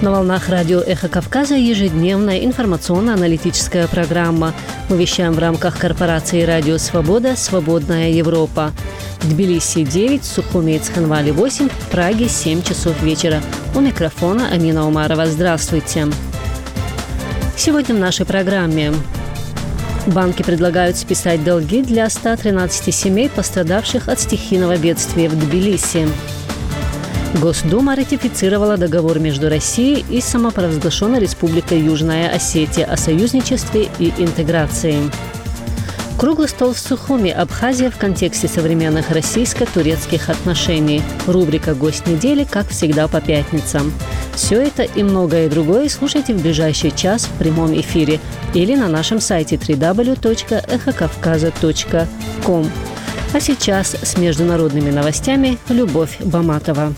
На волнах радио «Эхо Кавказа» ежедневная информационно-аналитическая программа. Мы вещаем в рамках корпорации «Радио Свобода. Свободная Европа». В Тбилиси 9, Сухуми и Цхинвали 8, в Праге 7 часов вечера. У микрофона Амина Умарова. Здравствуйте. Сегодня в нашей программе. Банки предлагают списать долги для 113 семей, пострадавших от стихийного бедствия в Тбилиси. Госдума ратифицировала договор между Россией и самопровозглашенной Республикой Южная Осетия о союзничестве и интеграции. Круглый стол в Сухуми, Абхазия в контексте современных российско-турецких отношений. Рубрика «Гость недели», как всегда, по пятницам. Все это и многое другое слушайте в ближайший час в прямом эфире или на нашем сайте www.эхокавказа.ком. А сейчас с международными новостями Любовь Баматова.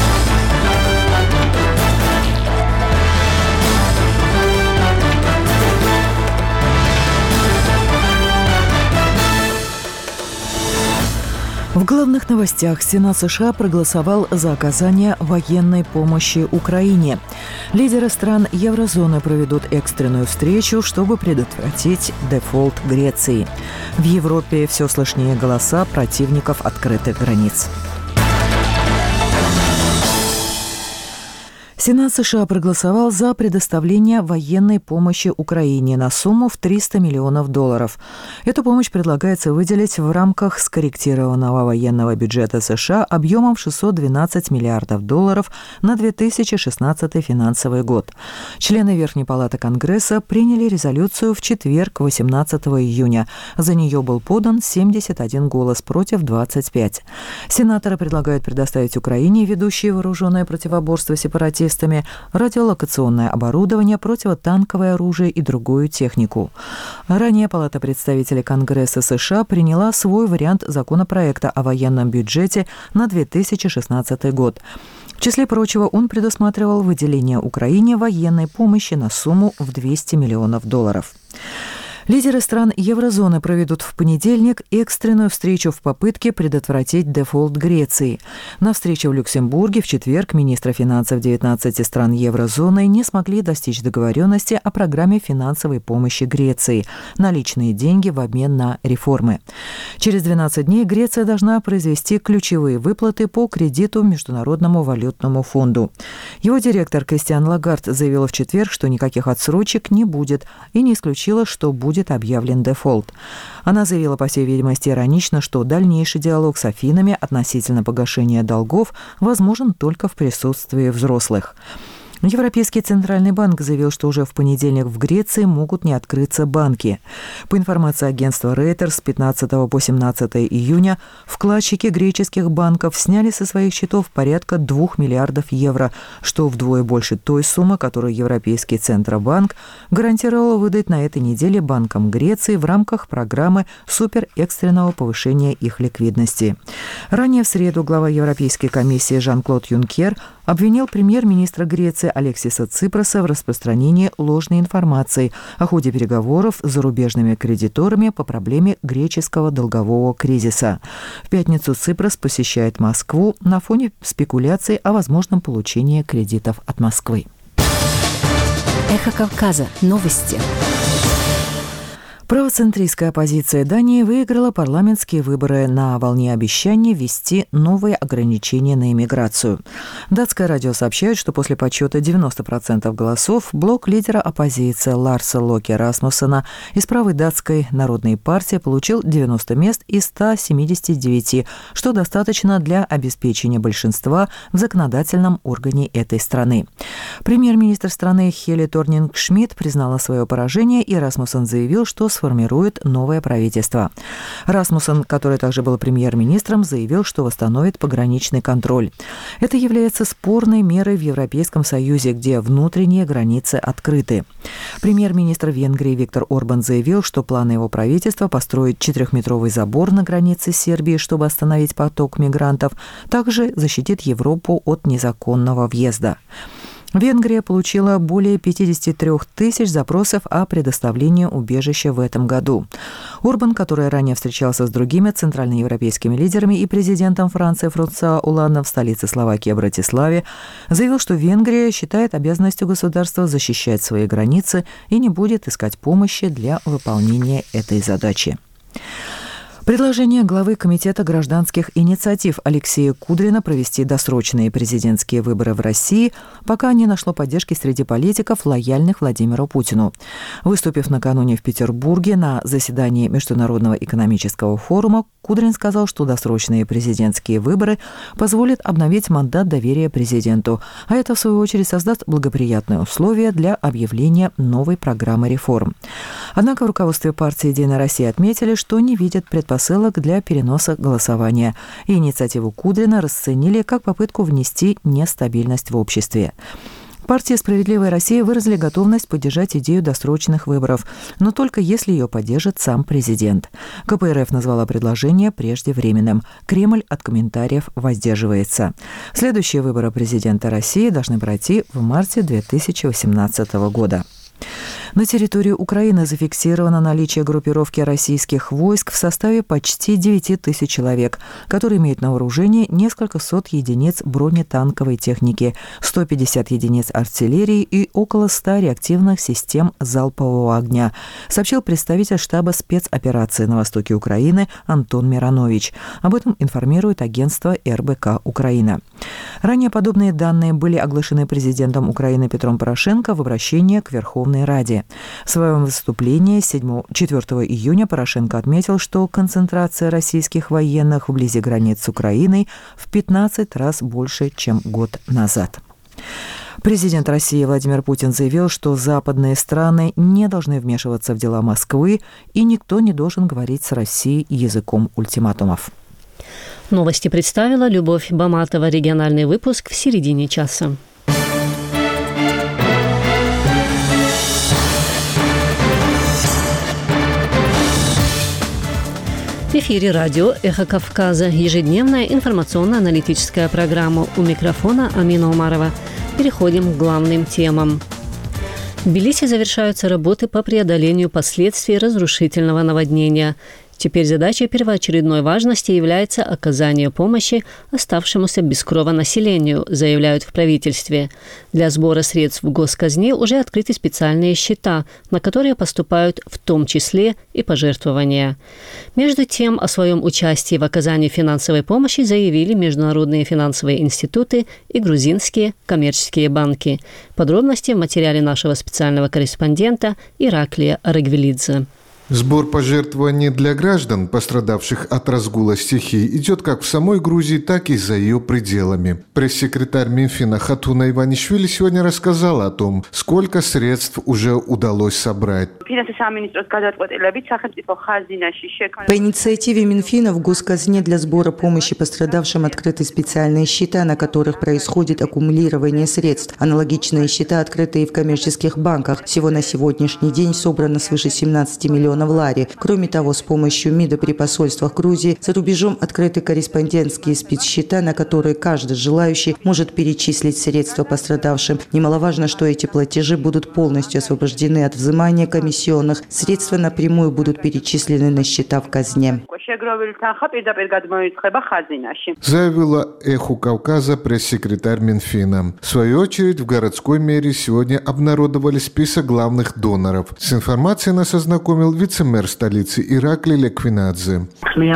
В главных новостях Сенат США проголосовал за оказание военной помощи Украине. Лидеры стран еврозоны проведут экстренную встречу, чтобы предотвратить дефолт Греции. В Европе все слышнее голоса противников открытых границ. Сенат США проголосовал за предоставление военной помощи Украине на сумму в $300 миллионов. Эту помощь предлагается выделить в рамках скорректированного военного бюджета США объемом $612 миллиардов на 2016 финансовый год. Члены Верхней палаты Конгресса приняли резолюцию в четверг, 18 июня. За нее был подан 71 голос против 25. Сенаторы предлагают предоставить Украине, ведущей вооруженное противоборство сепаратистам, радиолокационное оборудование, противотанковое оружие и другую технику. Ранее Палата представителей Конгресса США приняла свой вариант законопроекта о военном бюджете на 2016 год. В числе прочего, он предусматривал выделение Украине военной помощи на сумму в $200 миллионов. Лидеры стран еврозоны проведут в понедельник экстренную встречу в попытке предотвратить дефолт Греции. На встрече в Люксембурге в четверг министры финансов 19 стран еврозоны не смогли достичь договоренности о программе финансовой помощи Греции – наличные деньги в обмен на реформы. Через 12 дней Греция должна произвести ключевые выплаты по кредиту Международному валютному фонду. Его директор Кристиан Лагард заявил в четверг, что никаких отсрочек не будет, и не исключила, что будет объявлен дефолт. Она заявила, по всей видимости, иронично, что дальнейший диалог с Афинами относительно погашения долгов возможен только в присутствии взрослых. Европейский центральный банк заявил, что уже в понедельник в Греции могут не открыться банки. По информации агентства Reuters, с 15 по 17 июня вкладчики греческих банков сняли со своих счетов порядка 2 миллиардов евро, что вдвое больше той суммы, которую Европейский Центробанк гарантировал выдать на этой неделе банкам Греции в рамках программы суперэкстренного повышения их ликвидности. Ранее в среду глава Европейской комиссии Жан-Клод Юнкер обвинил премьер-министра Греции Алексиса Ципроса в распространении ложной информации о ходе переговоров с зарубежными кредиторами по проблеме греческого долгового кризиса. В пятницу Ципрос посещает Москву на фоне спекуляций о возможном получении кредитов от Москвы. Эхо Кавказа. Новости. Правоцентристская оппозиция Дании выиграла парламентские выборы на волне обещаний ввести новые ограничения на иммиграцию. Датское радио сообщает, что после подсчета 90% голосов блок лидера оппозиции Ларса Локе Расмуссена из правой датской народной партии получил 90 мест из 179, что достаточно для обеспечения большинства в законодательном органе этой страны. Премьер-министр страны Хелли Торнинг-Шмидт признала свое поражение, и Расмуссен заявил, что сформирует новое правительство. Расмуссен, который также был премьер-министром, заявил, что восстановит пограничный контроль. Это является спорной мерой в Европейском Союзе, где внутренние границы открыты. Премьер-министр Венгрии Виктор Орбан заявил, что планы его правительства построить 4-метровый забор на границе с Сербией, чтобы остановить поток мигрантов, также защитит Европу от незаконного въезда. Венгрия получила более 53 тысяч запросов о предоставлении убежища в этом году. Орбан, который ранее встречался с другими центральноевропейскими лидерами и президентом Франции Франсуа Олландом в столице Словакии Братиславе, заявил, что Венгрия считает обязанностью государства защищать свои границы и не будет искать помощи для выполнения этой задачи. Предложение главы Комитета гражданских инициатив Алексея Кудрина провести досрочные президентские выборы в России пока не нашло поддержки среди политиков, лояльных Владимиру Путину. Выступив накануне в Петербурге на заседании Международного экономического форума, Кудрин сказал, что досрочные президентские выборы позволят обновить мандат доверия президенту, а это, в свою очередь, создаст благоприятные условия для объявления новой программы реформ. Однако в руководстве партии «Единая Россия» отметили, что не видят предпосылок для переноса голосования, и инициативу Кудрина расценили как попытку внести нестабильность в обществе. Партия «Справедливая Россия» выразили готовность поддержать идею досрочных выборов, но только если ее поддержит сам президент. КПРФ назвала предложение преждевременным. Кремль от комментариев воздерживается. Следующие выборы президента России должны пройти в марте 2018 года. На территории Украины зафиксировано наличие группировки российских войск в составе почти 9 тысяч человек, которые имеют на вооружении несколько сот единиц бронетанковой техники, 150 единиц артиллерии и около 100 реактивных систем залпового огня, сообщил представитель штаба спецоперации на востоке Украины Антон Миронович. Об этом информирует агентство РБК «Украина». Ранее подобные данные были оглашены президентом Украины Петром Порошенко в обращении к Верховной Раде. В своем выступлении 4 июня Порошенко отметил, что концентрация российских военных вблизи границ с Украиной в 15 раз больше, чем год назад. Президент России Владимир Путин заявил, что западные страны не должны вмешиваться в дела Москвы, и никто не должен говорить с Россией языком ультиматумов. Новости представила Любовь Баматова. Региональный выпуск в середине часа. В эфире радио «Эхо Кавказа». Ежедневная информационно-аналитическая программа. У микрофона Амина Умарова. Переходим к главным темам. В Тбилиси завершаются работы по преодолению последствий разрушительного наводнения. Теперь задачей первоочередной важности является оказание помощи оставшемуся без крова населению, заявляют в правительстве. Для сбора средств в госказне уже открыты специальные счета, на которые поступают в том числе и пожертвования. Между тем, о своем участии в оказании финансовой помощи заявили международные финансовые институты и грузинские коммерческие банки. Подробности в материале нашего специального корреспондента Ираклия Арагвелидзе. Сбор пожертвований для граждан, пострадавших от разгула стихий, идет как в самой Грузии, так и за ее пределами. Пресс-секретарь Минфина Хатуна Иванишвили сегодня рассказала о том, сколько средств уже удалось собрать. По инициативе Минфина в госказне для сбора помощи пострадавшим открыты специальные счета, на которых происходит аккумулирование средств. Аналогичные счета открыты и в коммерческих банках. Всего на сегодняшний день собрано свыше 17 миллионов лари. Кроме того, с помощью МИДа при посольствах Грузии за рубежом открыты корреспондентские спецсчета, на которые каждый желающий может перечислить средства пострадавшим. Немаловажно, что эти платежи будут полностью освобождены от взимания комиссионных. Средства напрямую будут перечислены на счета в казне. Заявила «Эху Кавказа» пресс-секретарь Минфина. В свою очередь, в городской мере сегодня обнародовали список главных доноров. С информацией нас ознакомил вице-мэр столицы Ираклий Леквинадзе.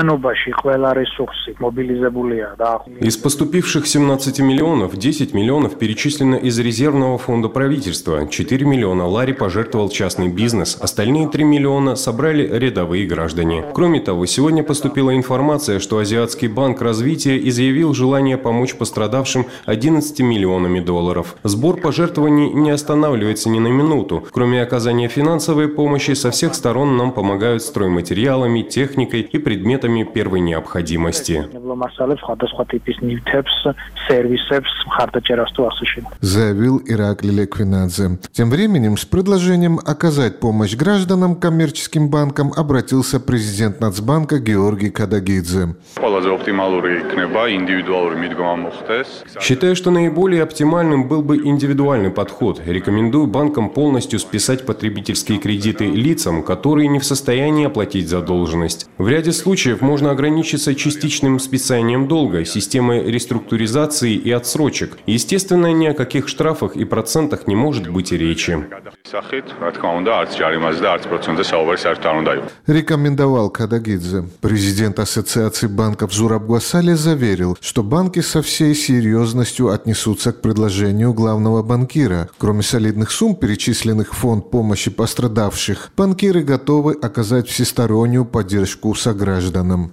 Из поступивших 17 миллионов, 10 миллионов перечислено из резервного фонда правительства, 4 миллиона лари пожертвовал частный бизнес, остальные 3 миллиона собрали рядовые граждане. Кроме того, сегодня поступила информация, что Азиатский банк развития изъявил желание помочь пострадавшим 11 миллионами долларов. Сбор пожертвований не останавливается ни на минуту. Кроме оказания финансовой помощи, со всех сторон нам помогают стройматериалами, техникой и предметами первой необходимости. Заявил Ираклий Леквинадзе. Тем временем с предложением оказать помощь гражданам коммерческим банкам обратился президент Нацбанка Георгий Кадагидзе. Считаю, что наиболее оптимальным был бы индивидуальный подход. Рекомендую банкам полностью списать потребительские кредиты лицам, которые не в состоянии оплатить задолженность. В ряде случаев можно ограничиться частичным списанием долга, системой реструктуризации и отсрочек. Естественно, ни о каких штрафах и процентах не может быть и речи. Рекомендовал Кадагидзе. Президент Ассоциации банков Зураб Гуасали заверил, что банки со всей серьезностью отнесутся к предложению главного банкира. Кроме солидных сумм, перечисленных в фонд помощи пострадавших, банкиры готовы оказать всестороннюю поддержку согражданам.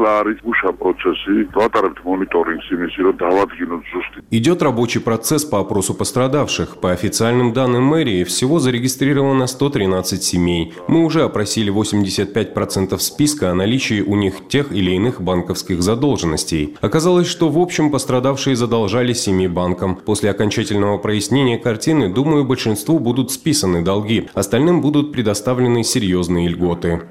Идет рабочий процесс по опросу пострадавших. По официальным данным мэрии, всего зарегистрировано 113 семей. Мы уже опросили 85% списка о наличии у них тех или иных банковских задолженностей. Оказалось, что в общем пострадавшие задолжали 7 банкам. После окончательного прояснения картины, думаю, большинству будут списаны долги. Остальным будут предоставлены серьезные льготы.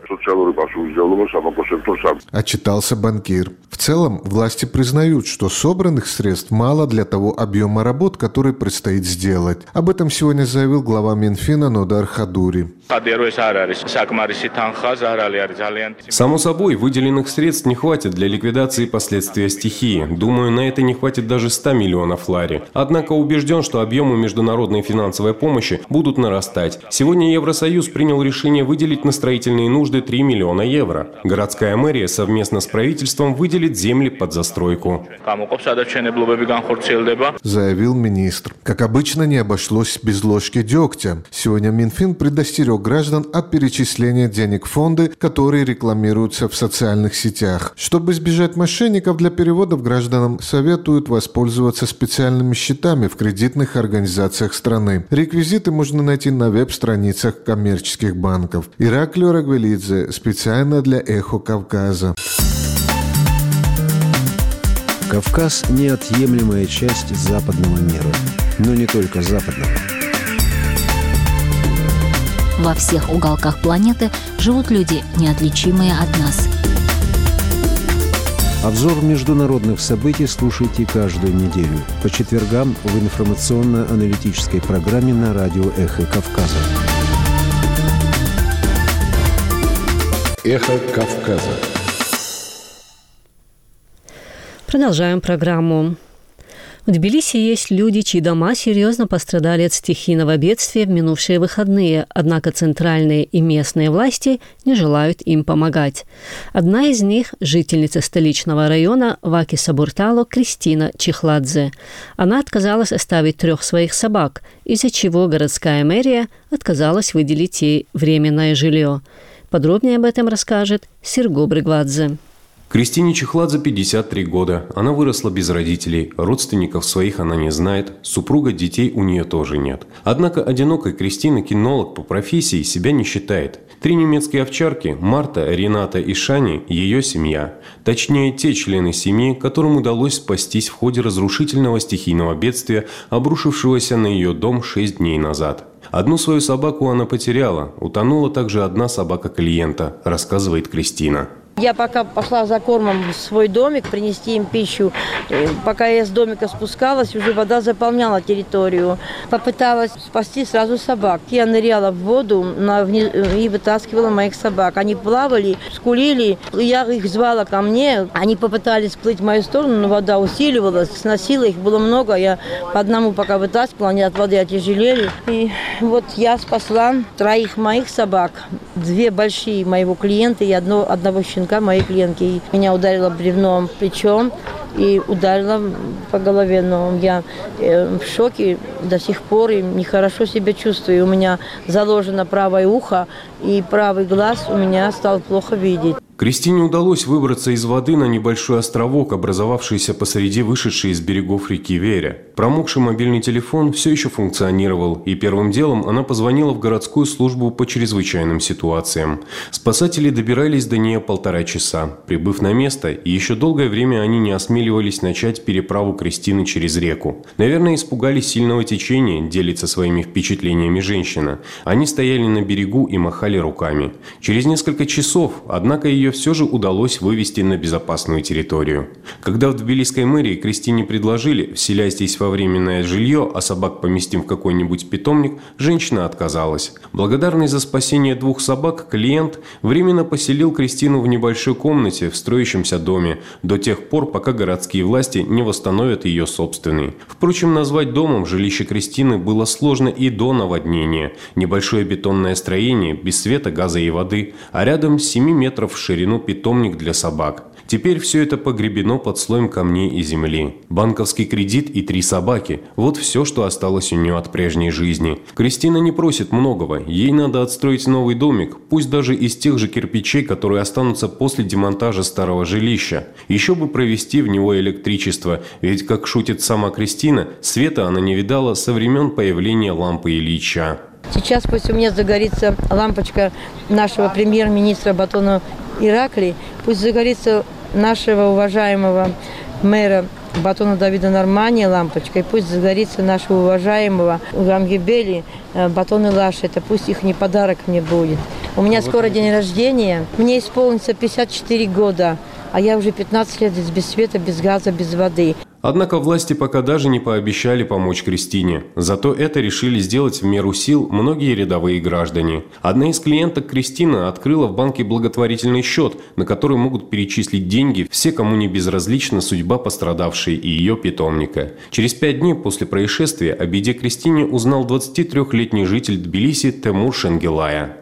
Отчитался банкир. В целом, власти признают, что собранных средств мало для того объема работ, который предстоит сделать. Об этом сегодня заявил глава Минфина Нодар Хадури. Само собой, выделенных средств не хватит для ликвидации последствий стихии. Думаю, на это не хватит даже 100 миллионов лари. Однако убежден, что объемы международной финансовой помощи будут нарастать. Сегодня Евросоюз принял решение выделить на строительные нужды 3 миллиона евро. Городская мэрия совместно с правительством выделит земли под застройку. Заявил министр. Как обычно, не обошлось без ложки дегтя. Сегодня Минфин предостерег граждан от перечисления денег в фонды, которые рекламируются в социальных сетях. Чтобы избежать мошенников, для переводов гражданам советуют воспользоваться специальными счетами в кредитных организациях страны. Реквизиты можно найти на веб-страницах коммерческих банков. Ираклий Рагвелидзе специально для «Эхо Кавказа». Кавказ – неотъемлемая часть западного мира. Но не только западного. Во всех уголках планеты живут люди, неотличимые от нас. Обзор международных событий слушайте каждую неделю по четвергам в информационно-аналитической программе на радио «Эхо Кавказа». «Эхо Кавказа». Продолжаем программу. В Тбилиси есть люди, чьи дома серьезно пострадали от стихийного бедствия в минувшие выходные, однако центральные и местные власти не желают им помогать. Одна из них – жительница столичного района Ваки-Сабуртало Кристина Чихладзе. Она отказалась оставить 3 своих собак, из-за чего городская мэрия отказалась выделить ей временное жилье. Подробнее об этом расскажет Серго Брыгвадзе. Кристине Чихладзе 53 года. Она выросла без родителей. Родственников своих она не знает. Супруга, детей у нее тоже нет. Однако одинокой Кристина, кинолог по профессии, себя не считает. 3 немецкие овчарки – Марта, Рената и Шани – ее семья. Точнее, те члены семьи, которым удалось спастись в ходе разрушительного стихийного бедствия, обрушившегося на ее дом 6 дней назад. Одну свою собаку она потеряла. Утонула также одна собака клиента, рассказывает Кристина. Я пока пошла за кормом в свой домик, принести им пищу. Пока я с домика спускалась, уже вода заполняла территорию. Попыталась спасти сразу собак. Я ныряла в воду и вытаскивала моих собак. Они плавали, скулили. Я их звала ко мне. Они попытались плыть в мою сторону, но вода усиливалась, сносила. Их было много. Я по одному пока вытаскивала, они от воды отяжелели. И вот я спасла 3 моих собак. 2 большие моего клиента и одного щенка моей клиентки. И меня ударило бревном плечом и ударило по голове. Но я в шоке до сих пор и нехорошо себя чувствую. У меня заложено правое ухо и правый глаз у меня стал плохо видеть. Кристине удалось выбраться из воды на небольшой островок, образовавшийся посреди вышедшей из берегов реки Веря. Промокший мобильный телефон все еще функционировал, и первым делом она позвонила в городскую службу по чрезвычайным ситуациям. Спасатели добирались до нее 1,5 часа. Прибыв на место, еще долгое время они не осмеливались осмеливались начать переправу Кристины через реку. Наверное, испугались сильного течения, делится своими впечатлениями женщина. Они стояли на берегу и махали руками. Через несколько часов, однако, ее все же удалось вывести на безопасную территорию. Когда в тбилисской мэрии Кристине предложили: вселяй здесь во временное жилье, а собак поместим в какой-нибудь питомник, женщина отказалась. Благодарный за спасение 2 собак, клиент временно поселил Кристину в небольшой комнате в строящемся доме до тех пор, пока городские власти не восстановят ее собственный. Впрочем, назвать домом жилище Кристины было сложно и до наводнения. Небольшое бетонное строение, без света, газа и воды, а рядом 7 метров в ширину питомник для собак. Теперь все это погребено под слоем камней и земли. Банковский кредит и 3 собаки – вот все, что осталось у нее от прежней жизни. Кристина не просит многого. Ей надо отстроить новый домик, пусть даже из тех же кирпичей, которые останутся после демонтажа старого жилища. Еще бы провести в него электричество, ведь, как шутит сама Кристина, света она не видала со времен появления лампы Ильича. Сейчас пусть у меня загорится лампочка нашего премьер-министра Батона Ираклии, пусть загорится нашего уважаемого мэра Батона Давида Нормания лампочка, и пусть загорится нашего уважаемого Гамгебели Батона Лаша. Это пусть их не подарок мне будет. У меня скоро день рождения, мне исполнится 54 года, а я уже 15 лет без света, без газа, без воды. Однако власти пока даже не пообещали помочь Кристине. Зато это решили сделать в меру сил многие рядовые граждане. Одна из клиенток Кристины открыла в банке благотворительный счет, на который могут перечислить деньги все, кому не безразлична судьба пострадавшей и ее питомника. Через 5 дней после происшествия о беде Кристине узнал 23-летний житель Тбилиси Темур Шенгелая.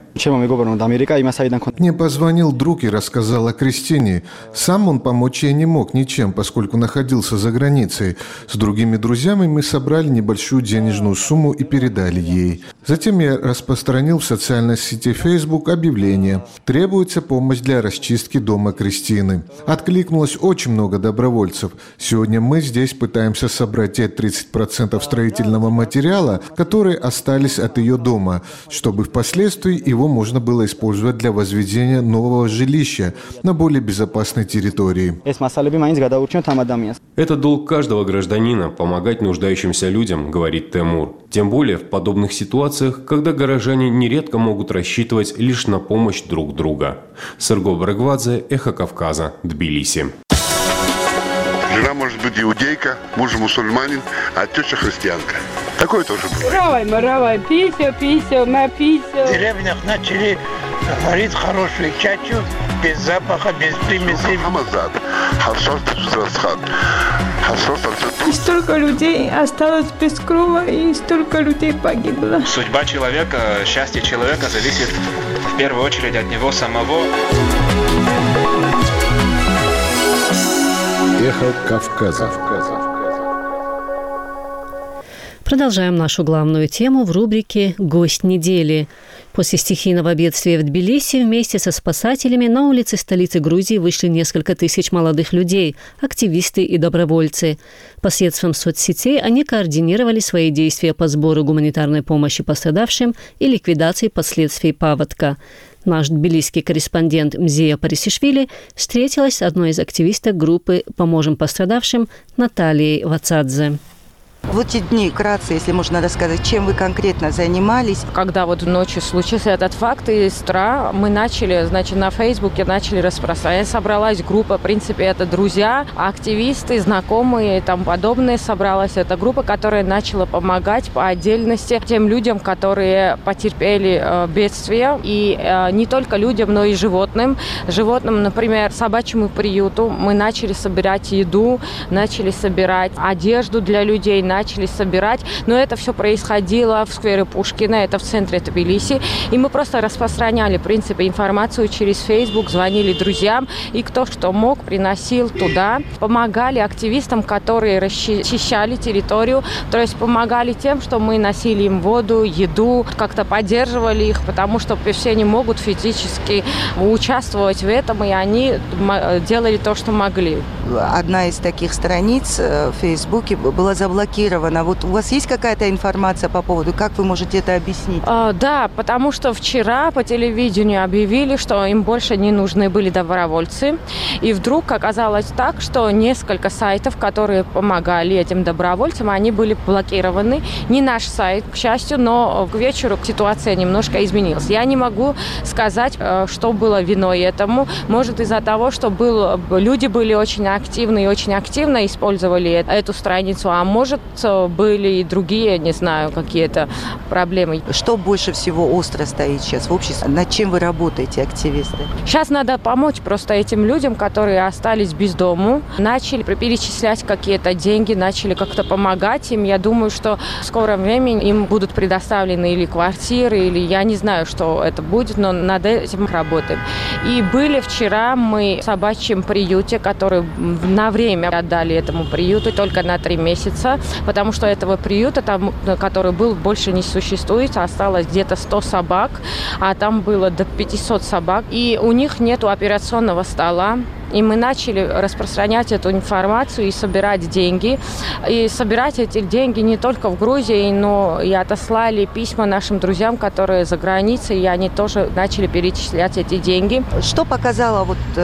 Мне позвонил друг и рассказал о Кристине. Сам он помочь ей не мог ничем, поскольку находился за границей. С другими друзьями мы собрали небольшую денежную сумму и передали ей. Затем я распространил в социальной сети Facebook объявление: требуется помощь для расчистки дома Кристины. Откликнулось очень много добровольцев. Сегодня мы здесь пытаемся собрать те 30% строительного материала, которые остались от ее дома, чтобы впоследствии его можно было использовать для возведения нового жилища на более безопасной территории. Это долг каждого гражданина – помогать нуждающимся людям, говорит Темур. Тем более в подобных ситуациях, когда горожане нередко могут рассчитывать лишь на помощь друг друга. Серго Брагвадзе, Эхо Кавказа, Тбилиси. Жена может быть иудейка, муж мусульманин, а теща христианка. Такое тоже бывает. Маравай, писю, на писю. В деревнях начали варить хорошую чачу, без запаха, без примесей. И столько людей осталось без крова, и столько людей погибло. Судьба человека, счастье человека зависит в первую очередь от него самого. Эхо Кавказа. Продолжаем нашу главную тему в рубрике «Гость недели». После стихийного бедствия в Тбилиси вместе со спасателями на улицы столицы Грузии вышли несколько тысяч молодых людей, активисты и добровольцы. Посредством соцсетей они координировали свои действия по сбору гуманитарной помощи пострадавшим и ликвидации последствий паводка. Наш тбилисский корреспондент Мзия Парисишвили встретилась с одной из активисток группы «Поможем пострадавшим» Натальей Вацадзе. В эти дни, вкратце, если можно рассказать, чем вы конкретно занимались? Когда вот ночью случился этот факт, и с утра мы начали, на Фейсбуке начали распространять. Собралась группа, в принципе, это друзья, активисты, знакомые и тому подобное. Собралась эта группа, которая начала помогать по отдельности тем людям, которые потерпели бедствие. И не только людям, но и животным. Животным, например, собачьему приюту мы начали собирать еду, начали собирать одежду для людей, начали собирать, но это все происходило в сквере Пушкина, это в центре Тбилиси, и мы просто распространяли, в принципе, информацию через Facebook, звонили друзьям, и кто что мог, приносил туда, помогали активистам, которые расчищали территорию, то есть помогали тем, что мы носили им воду, еду, как-то поддерживали их, потому что все не могут физически участвовать в этом, и они делали то, что могли. Одна из таких страниц в Фейсбуке была заблокирована заблокировано. Вот у вас есть какая-то информация по поводу, как вы можете это объяснить? Да, потому что вчера по телевидению объявили, что им больше не нужны были добровольцы. И вдруг оказалось так, что несколько сайтов, которые помогали этим добровольцам, они были блокированы. Не наш сайт, к счастью, но к вечеру ситуация немножко изменилась. Я не могу сказать, что было виной этому. Может, из-за того, что люди были очень активны и очень активно использовали эту страницу, а может, были и другие, не знаю, какие-то проблемы. Что больше всего остро стоит сейчас в обществе? Над чем вы работаете, активисты? Сейчас надо помочь просто этим людям, которые остались без дому. Начали перечислять какие-то деньги, начали как-то помогать им. Я думаю, что в скором времени им будут предоставлены или квартиры, или я не знаю, что это будет, но над этим работаем. И были вчера мы в собачьем приюте, который на время отдали этому приюту, только на 3 месяца, потому что этого приюта, там, который был, больше не существует, осталось где-то 100 собак, а там было до 500 собак, и у них нету операционного стола. И мы начали распространять эту информацию и собирать деньги. И собирать эти деньги не только в Грузии, но и отослали письма нашим друзьям, которые за границей, и они тоже начали перечислять эти деньги. Что показала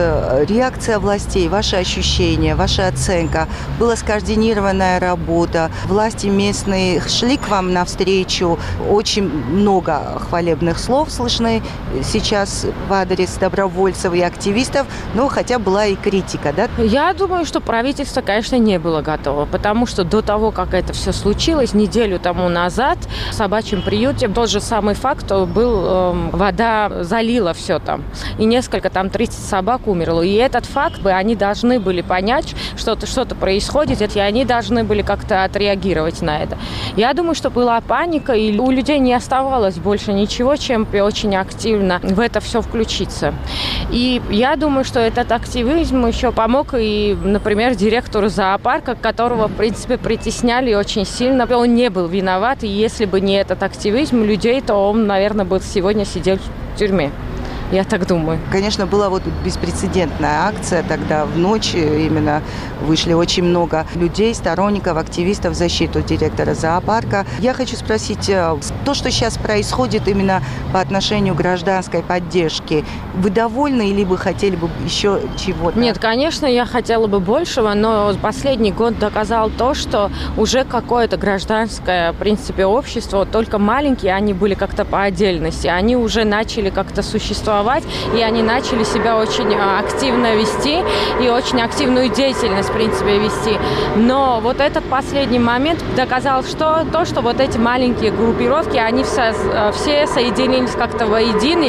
реакция властей, ваши ощущения, ваша оценка? Была скоординированная работа, власти местные шли к вам навстречу, очень много хвалебных слов слышны сейчас в адрес добровольцев и активистов, но хотя бы была и критика, да? Я думаю, что правительство, конечно, не было готово, потому что до того, как это все случилось, неделю тому назад в собачьем приюте тот же самый факт был, вода залила все там, и несколько, там 30 собак умерло. И этот факт, они должны были понять, что что-то происходит, и они должны были как-то отреагировать на это. Я думаю, что была паника, и у людей не оставалось больше ничего, чем очень активно в это все включиться. И я думаю, что этот активизм еще помог и, например, директору зоопарка, которого, в принципе, притесняли очень сильно. Он не был виноват, и если бы не этот активизм людей, то он, наверное, бы сегодня сидел в тюрьме. Я так думаю. Конечно, была беспрецедентная акция тогда в ночь. Именно вышли очень много людей, сторонников, активистов в защиту директора зоопарка. Я хочу спросить, то, что сейчас происходит именно по отношению к гражданской поддержке, вы довольны или бы хотели бы еще чего-то? Нет, конечно, я хотела бы большего, но последний год доказал то, что уже какое-то гражданское, в принципе, общество, только маленькие, они были как-то по отдельности, они уже начали как-то существовать, и они начали себя очень активно вести и очень активную деятельность, в принципе, вести. Но вот этот последний момент доказал, что вот эти маленькие группировки, они все соединились как-то воедино,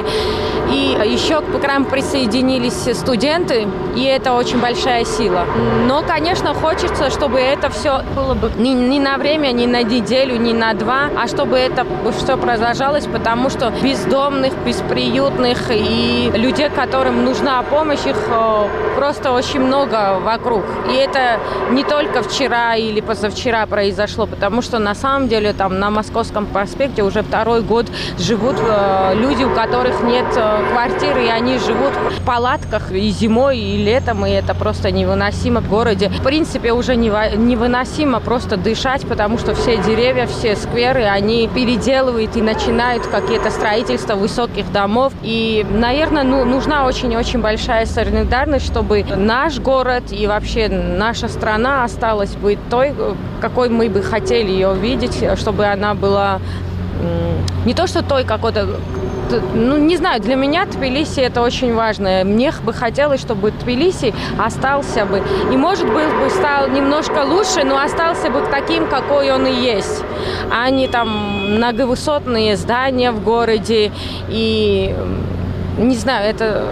и еще к нам присоединились студенты, и это очень большая сила. Но, конечно, хочется, чтобы это все было бы не на время, не на неделю, не на 2, а чтобы это все продолжалось, потому что бездомных, бесприютных и людей, которым нужна помощь, их просто очень много вокруг. И это не только вчера или позавчера произошло, потому что на самом деле там на Московском проспекте уже 2-й год живут люди, у которых нет квартиры, и они живут в палатках и зимой, и летом, и это просто невыносимо в городе. В принципе, уже невыносимо просто дышать, потому что все деревья, все скверы, они переделывают и начинают какие-то строительства высоких домов. И, наверное, нужна очень-очень большая солидарность, чтобы наш город и вообще наша страна осталась быть той, какой мы бы хотели ее видеть, чтобы она была не то, что той какой-то, не знаю, для меня Тбилиси это очень важно. Мне бы хотелось, чтобы Тбилиси остался бы. И, может быть, бы стал немножко лучше, но остался бы таким, какой он и есть. А не там многовысотные здания в городе. И, не знаю,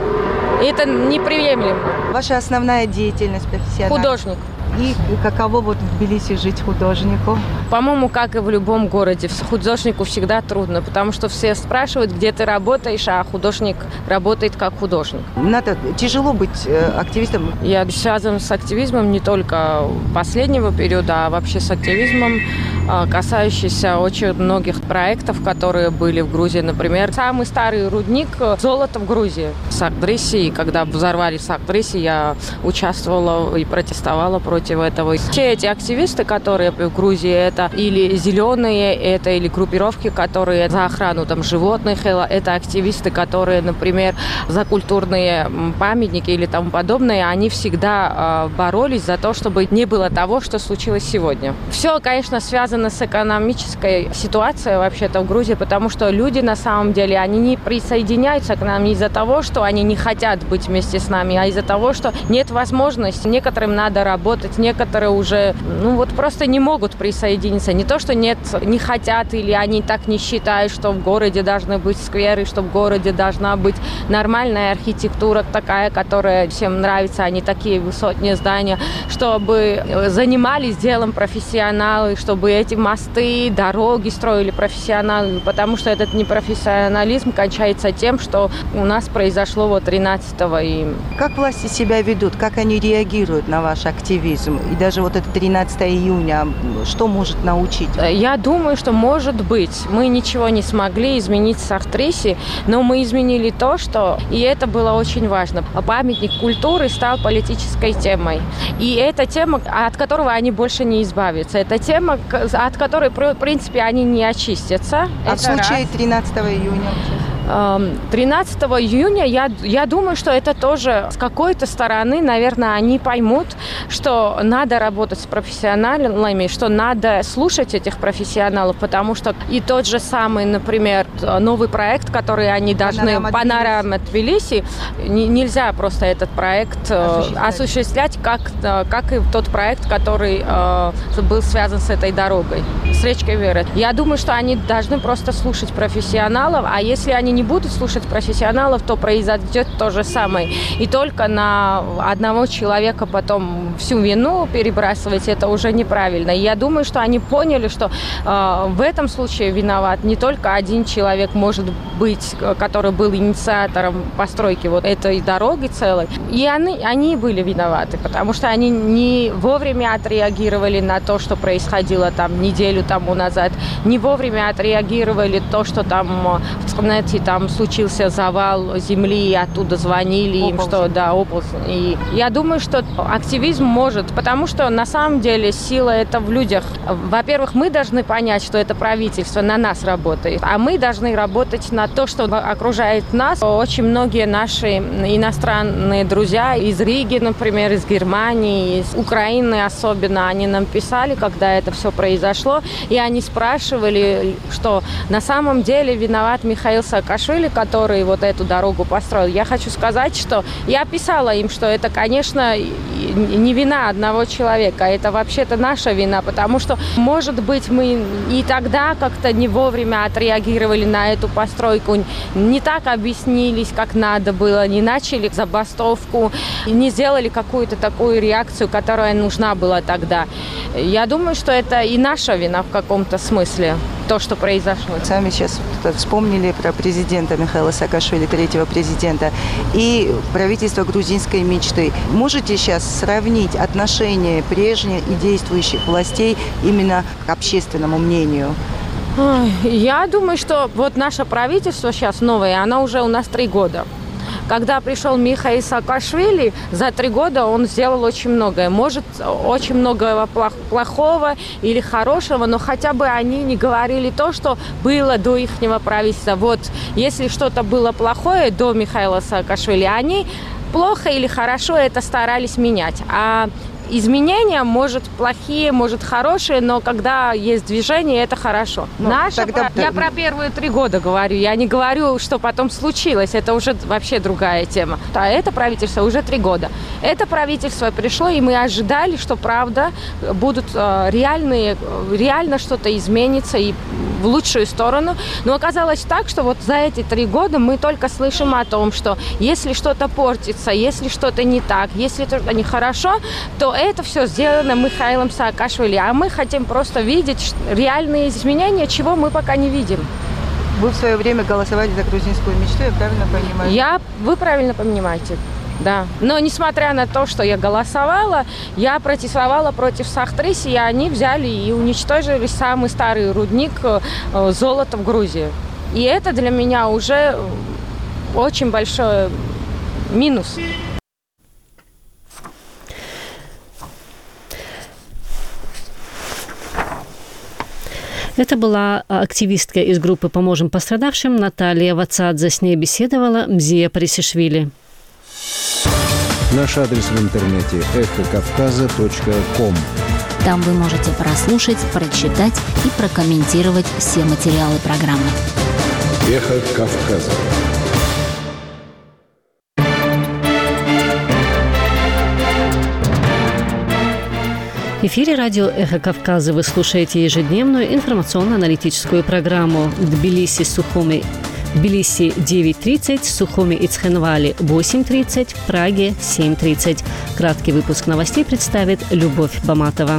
это неприемлемо. Ваша основная деятельность профессиональная? Художник. И каково в Тбилиси жить художнику? По-моему, как и в любом городе, художнику всегда трудно, потому что все спрашивают, где ты работаешь, а художник работает как художник. Тяжело быть активистом? Я связан с активизмом не только последнего периода, а вообще с активизмом касающийся очень многих проектов, которые были в Грузии. Например, самый старый рудник золота в Грузии, в Сагдрисе. И когда взорвали Сагдрисе, я участвовала и протестовала против этого. Все эти активисты, которые в Грузии, это или зеленые, это или группировки, которые за охрану животных, это активисты, которые, например, за культурные памятники или тому подобное, они всегда боролись за то, чтобы не было того, что случилось сегодня. Все, конечно, связано с экономической ситуацией вообще-то в Грузии, потому что люди на самом деле, они не присоединяются к нам не из-за того, что они не хотят быть вместе с нами, а из-за того, что нет возможности. Некоторым надо работать, некоторые уже, просто не могут присоединиться. Не то, что не хотят или они так не считают, что в городе должны быть скверы, что в городе должна быть нормальная архитектура такая, которая всем нравится, а не такие высотные здания, чтобы занимались делом профессионалы, чтобы эти мосты, дороги строили профессионалы, потому что этот непрофессионализм кончается тем, что у нас произошло 13-го. Как власти себя ведут, как они реагируют на ваш активизм? И даже это 13 июня, что может научить? Я думаю, что, может быть, мы ничего не смогли изменить в Сагдрисе, но мы изменили то, что, и это было очень важно, памятник культуры стал политической темой. И это тема, от которого они больше не избавятся. Это тема, от которой, в принципе, они не очистятся. А в случае 13 июня? 13 июня, я думаю, что это тоже с какой-то стороны, наверное, они поймут, что надо работать с профессионалами, что надо слушать этих профессионалов, потому что и тот же самый, например, новый проект, который они должны, «Панорама Тбилиси», нельзя просто этот проект осуществлять, как и тот проект, который был связан с этой дорогой, с речкой Верет. Я думаю, что они должны просто слушать профессионалов, а если они не будут слушать профессионалов, то произойдет то же самое. И только на одного человека потом всю вину перебрасывать, это уже неправильно. И я думаю, что они поняли, что в этом случае виноват не только один человек, может быть, который был инициатором постройки этой дороги целой. И они были виноваты, потому что они не вовремя отреагировали на то, что происходило неделю тому назад, не вовремя отреагировали то, что в Цхнете случился завал земли, и оттуда звонили им, что оползень. И я думаю, что активизм может, потому что на самом деле сила это в людях. Во-первых, мы должны понять, что это правительство на нас работает, а мы должны работать на то, что окружает нас. Очень многие наши иностранные друзья из Риги, например, из Германии, из Украины особенно, они нам писали, когда это все произошло, и они спрашивали, что на самом деле виноват Михаил Саакашвили, который эту дорогу построил. Я хочу сказать, что я писала им, что это, конечно, не вина одного человека, это вообще-то наша вина, потому что, может быть, мы и тогда как-то не вовремя отреагировали на эту постройку, не так объяснились, как надо было, не начали забастовку, не сделали какую-то такую реакцию, которая нужна была тогда. Я думаю, что это и наша вина в каком-то смысле, то, что произошло. Сами сейчас вспомнили про президента Михаила Саакашвили, третьего президента, и правительство грузинской мечты. Можете сейчас сравнить отношение прежних и действующих властей именно к общественному мнению? Я думаю, что наше правительство сейчас новое, оно уже у нас 3 года. Когда пришел Михаил Саакашвили, за 3 года он сделал очень многое. Может, очень много плохого или хорошего, но хотя бы они не говорили то, что было до ихнего правительства. Если что-то было плохое до Михаила Саакашвили, они плохо или хорошо это старались менять. А изменения, может, плохие, может, хорошие, но когда есть движение, это хорошо. Я про первые 3 года говорю, я не говорю, что потом случилось, это уже вообще другая тема. А это правительство уже 3 года. Это правительство пришло, и мы ожидали, что, правда, будут реально что-то изменится и в лучшую сторону. Но оказалось так, что за эти 3 года мы только слышим о том, что если что-то портится, если что-то не так, если что-то нехорошо, то это все сделано Михаилом Саакашвили. А мы хотим просто видеть реальные изменения, чего мы пока не видим. Вы в свое время голосовали за грузинскую мечту, я правильно понимаю? Вы правильно понимаете. Да. Но несмотря на то, что я голосовала, я протестовала против Сахтрыси, и они взяли и уничтожили самый старый рудник золота в Грузии. И это для меня уже очень большой минус. Это была активистка из группы «Поможем пострадавшим» Наталья Вацадзе. С ней беседовала Мзия Парисишвили. Наш адрес в интернете эхокавказа.ком. Там вы можете прослушать, прочитать и прокомментировать все материалы программы. Эхо Кавказа. В эфире радио «Эхо Кавказа» вы слушаете ежедневную информационно-аналитическую программу «Тбилиси-Сухуми». В Тбилиси 9:30, Сухуми и Цхинвали 8:30, в Праге 7:30. Краткий выпуск новостей представит Любовь Баматова.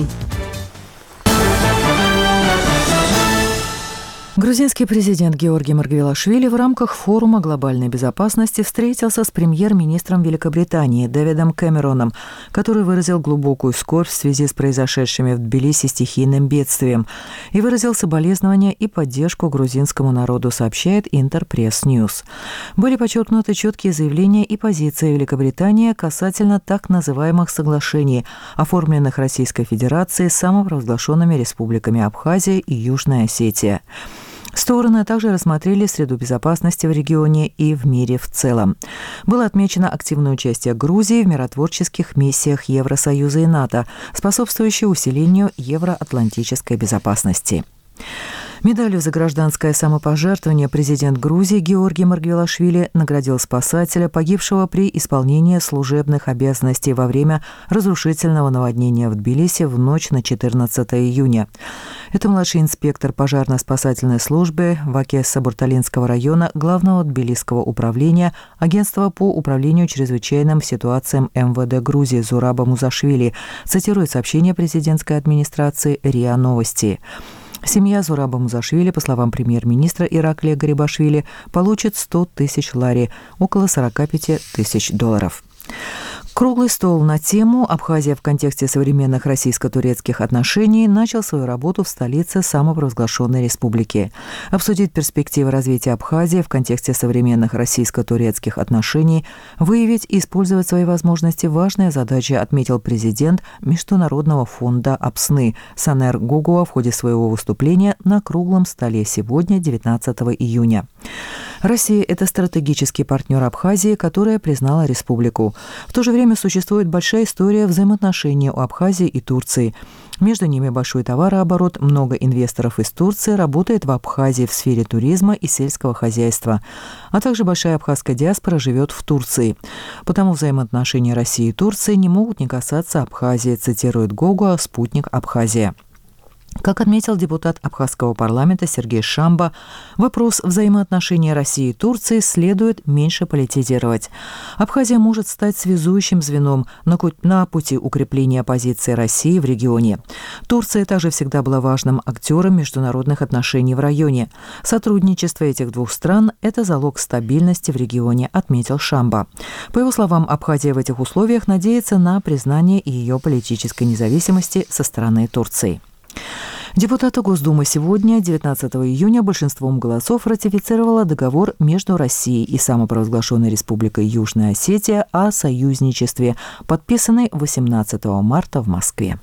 Грузинский президент Георгий Маргвелашвили в рамках форума глобальной безопасности встретился с премьер-министром Великобритании Дэвидом Кэмероном, который выразил глубокую скорбь в связи с произошедшими в Тбилиси стихийным бедствием и выразил соболезнования и поддержку грузинскому народу, сообщает Интерпресс Ньюс. Были подчеркнуты четкие заявления и позиции Великобритании касательно так называемых соглашений, оформленных Российской Федерацией с самопровозглашенными республиками Абхазия и Южная Осетия. Стороны также рассмотрели среду безопасности в регионе и в мире в целом. Было отмечено активное участие Грузии в миротворческих миссиях Евросоюза и НАТО, способствующее усилению евроатлантической безопасности. Медалью за гражданское самопожертвование президент Грузии Георгий Маргвелашвили наградил спасателя, погибшего при исполнении служебных обязанностей во время разрушительного наводнения в Тбилиси в ночь на 14 июня. Это младший инспектор пожарно-спасательной службы Вакесса-Бурталинского района Главного Тбилисского управления Агентства по управлению чрезвычайным ситуациям МВД Грузии Зураба Музашвили, цитирует сообщение президентской администрации РИА Новости. Семья Зураба Музашвили, по словам премьер-министра Ираклия Гарибашвили, получит 100 тысяч лари, около $45 тысяч. Круглый стол на тему «Абхазия в контексте современных российско-турецких отношений» начал свою работу в столице самопровозглашенной республики. Обсудить перспективы развития Абхазии в контексте современных российско-турецких отношений, выявить и использовать свои возможности – важная задача, отметил президент Международного фонда АПСНы Санер Гугуа в ходе своего выступления на круглом столе сегодня, 19 июня. Россия – это стратегический партнер Абхазии, которая признала республику. В то же время существует большая история взаимоотношений у Абхазии и Турции. Между ними большой товарооборот, много инвесторов из Турции работает в Абхазии в сфере туризма и сельского хозяйства, а также большая абхазская диаспора живет в Турции. Потому взаимоотношения России и Турции не могут не касаться Абхазии, цитирует Гугуа «Спутник Абхазия». Как отметил депутат Абхазского парламента Сергей Шамба, вопрос взаимоотношений России и Турции следует меньше политизировать. Абхазия может стать связующим звеном на пути укрепления позиции России в регионе. Турция также всегда была важным актером международных отношений в районе. Сотрудничество этих двух стран – это залог стабильности в регионе, отметил Шамба. По его словам, Абхазия в этих условиях надеется на признание ее политической независимости со стороны Турции. Депутаты Госдумы сегодня, 19 июня, большинством голосов ратифицировала договор между Россией и самопровозглашенной Республикой Южная Осетия о союзничестве, подписанный 18 марта в Москве.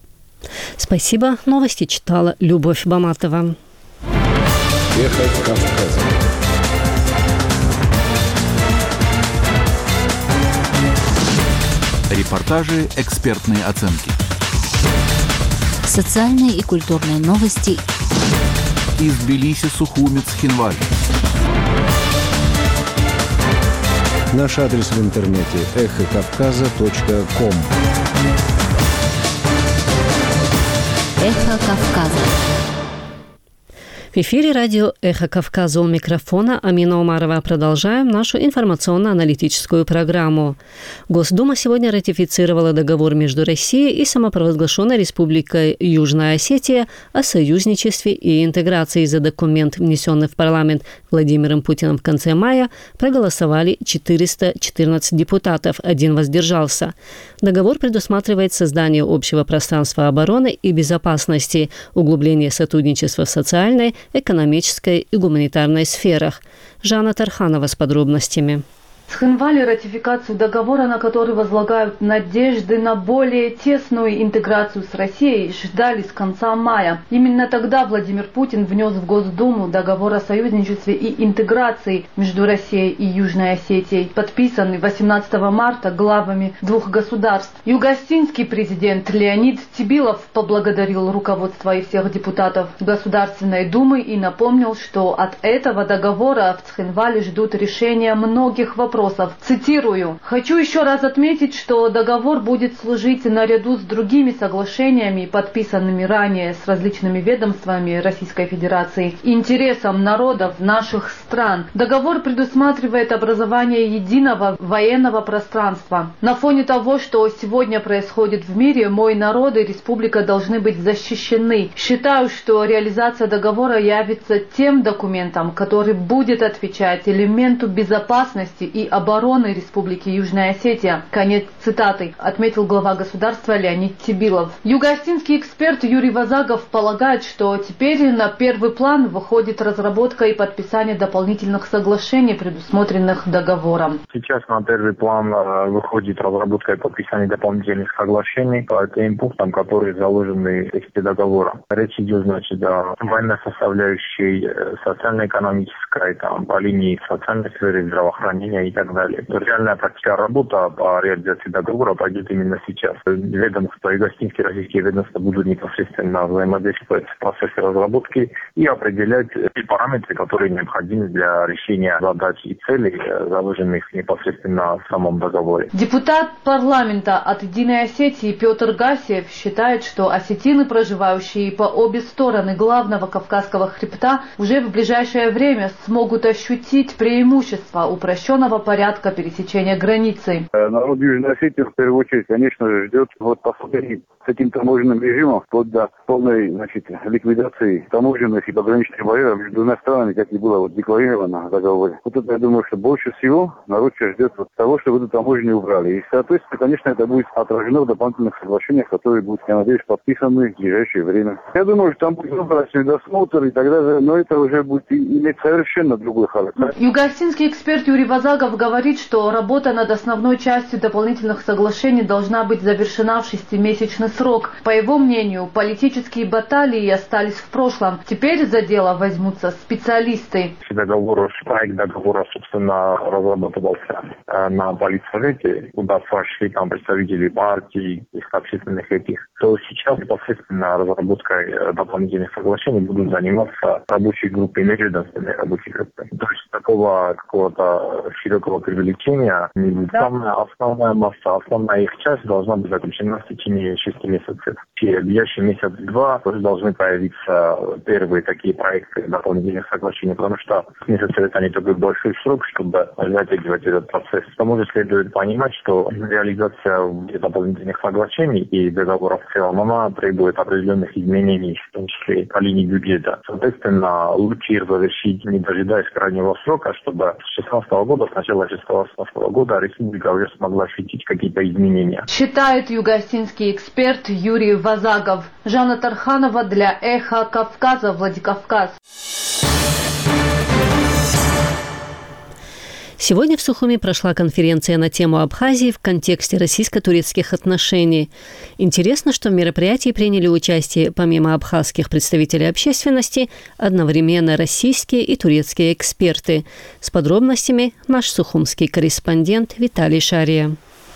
Спасибо. Новости читала Любовь Баматова. Эхо Кавказа. Репортажи, экспертные оценки. Социальные и культурные новости из Тбилиси, Сухуми, Цхинвали. Наш адрес в интернете эхокавказа.ком. Эхо Кавказа. В эфире радио «Эхо Кавказа», у микрофона Амина Умарова. Продолжаем нашу информационно-аналитическую программу. Госдума сегодня ратифицировала договор между Россией и самопровозглашенной Республикой Южная Осетия о союзничестве и интеграции. За документ, внесенный в парламент Владимиром Путиным в конце мая, проголосовали 414 депутатов, 1 воздержался. Договор предусматривает создание общего пространства обороны и безопасности, углубление сотрудничества в социальной, экономической и гуманитарной сферах. Жанна Тарханова с подробностями. Схинвали ратификацию договора, на который возлагают надежды на более тесную интеграцию с Россией, ждали с конца мая. Именно тогда Владимир Путин внес в Госдуму договор о союзничестве и интеграции между Россией и Южной Осетией, подписанный 18 марта главами 2 государств. Юго-Осетинский президент Леонид Тибилов поблагодарил руководство и всех депутатов Государственной Думы и напомнил, что от этого договора в Схинвале ждут решения многих вопросов. Цитирую: «Хочу еще раз отметить, что договор будет служить наряду с другими соглашениями, подписанными ранее с различными ведомствами Российской Федерации, интересам народов наших стран. Договор предусматривает образование единого военного пространства. На фоне того, что сегодня происходит в мире, мой народ и республика должны быть защищены. Считаю, что реализация договора явится тем документом, который будет отвечать элементу безопасности и обороны Республики Южная Осетия». Конец цитаты, отметил глава государства Леонид Тибилов. Юго-осетинский эксперт Юрий Вазагов полагает, что теперь на первый план выходит разработка и подписание дополнительных соглашений, предусмотренных договором. Сейчас на первый план выходит разработка и подписание дополнительных соглашений по тем пунктам, которые заложены в тексте договора. Речь идет, значит, о военной составляющей, социально-экономической, по линии социальной сферы, здравоохранения и так далее. Реальная практическая работа по реализации договора пойдет именно сейчас. Ведомства и гостинские российские ведомства будут непосредственно взаимодействовать в процессе разработки и определять те параметры, которые необходимы для решения задач и целей, заложенных непосредственно в самом договоре. Депутат парламента от Единой Осетии Петр Гасиев считает, что осетины, проживающие по обе стороны главного Кавказского хребта, уже в ближайшее время смогут ощутить преимущество упрощенного порядка пересечения границы. Народ Южной Осетии в первую очередь, конечно, ждет посмотреть с этим таможенным режимом вплоть до полной, ликвидации таможенных и пограничных барьеров между двумя странами, как и было декларировано в договоре. Это, я думаю, что больше всего народ ждет того, чтобы эту таможню убрали. И, соответственно, конечно, это будет отражено в дополнительных соглашениях, которые будут, я надеюсь, подписаны в ближайшее время. Я думаю, что там будет выборочный досмотр и так далее, но это уже будет иметь совершенно другой характер. Юго-осетинский эксперт Юрий Вазагов говорит, что работа над основной частью дополнительных соглашений должна быть завершена в 6-месячный срок. По его мнению, политические баталии остались в прошлом. Теперь за дело возьмутся специалисты. Проект договора, собственно, разрабатывался на политсовете, куда вошли представители партий, их общественных то сейчас непосредственно разработкой дополнительных соглашений будут заниматься рабочие группы, межведомственные рабочие группы. То есть такого какого-то широкого привлечения не будет. Основная масса, основная их часть должна быть заключена в течение 6 месяцев. В ближайший месяц-два тоже должны появиться первые такие проекты дополнительных соглашений, потому что месяц это не такой большой срок, чтобы затягивать этот процесс. К тому же следует понимать, что реализация дополнительных соглашений и договоров в целом, она требует определенных изменений, в том числе по линии бюджета. Соответственно, лучше их завершить, не дожидаясь крайнего срока, чтобы с 2016 года, с начала 2016 года республика уже смогла ощутить какие-то изменения. Считает юго-осетинский эксперт Юрий Вазагов. Жанна Тарханова для «Эхо Кавказа», Владикавказ. Сегодня в Сухуми прошла конференция на тему Абхазии в контексте российско-турецких отношений. Интересно, что в мероприятии приняли участие, помимо абхазских представителей общественности, одновременно российские и турецкие эксперты. С подробностями наш сухумский корреспондент Виталий Шария.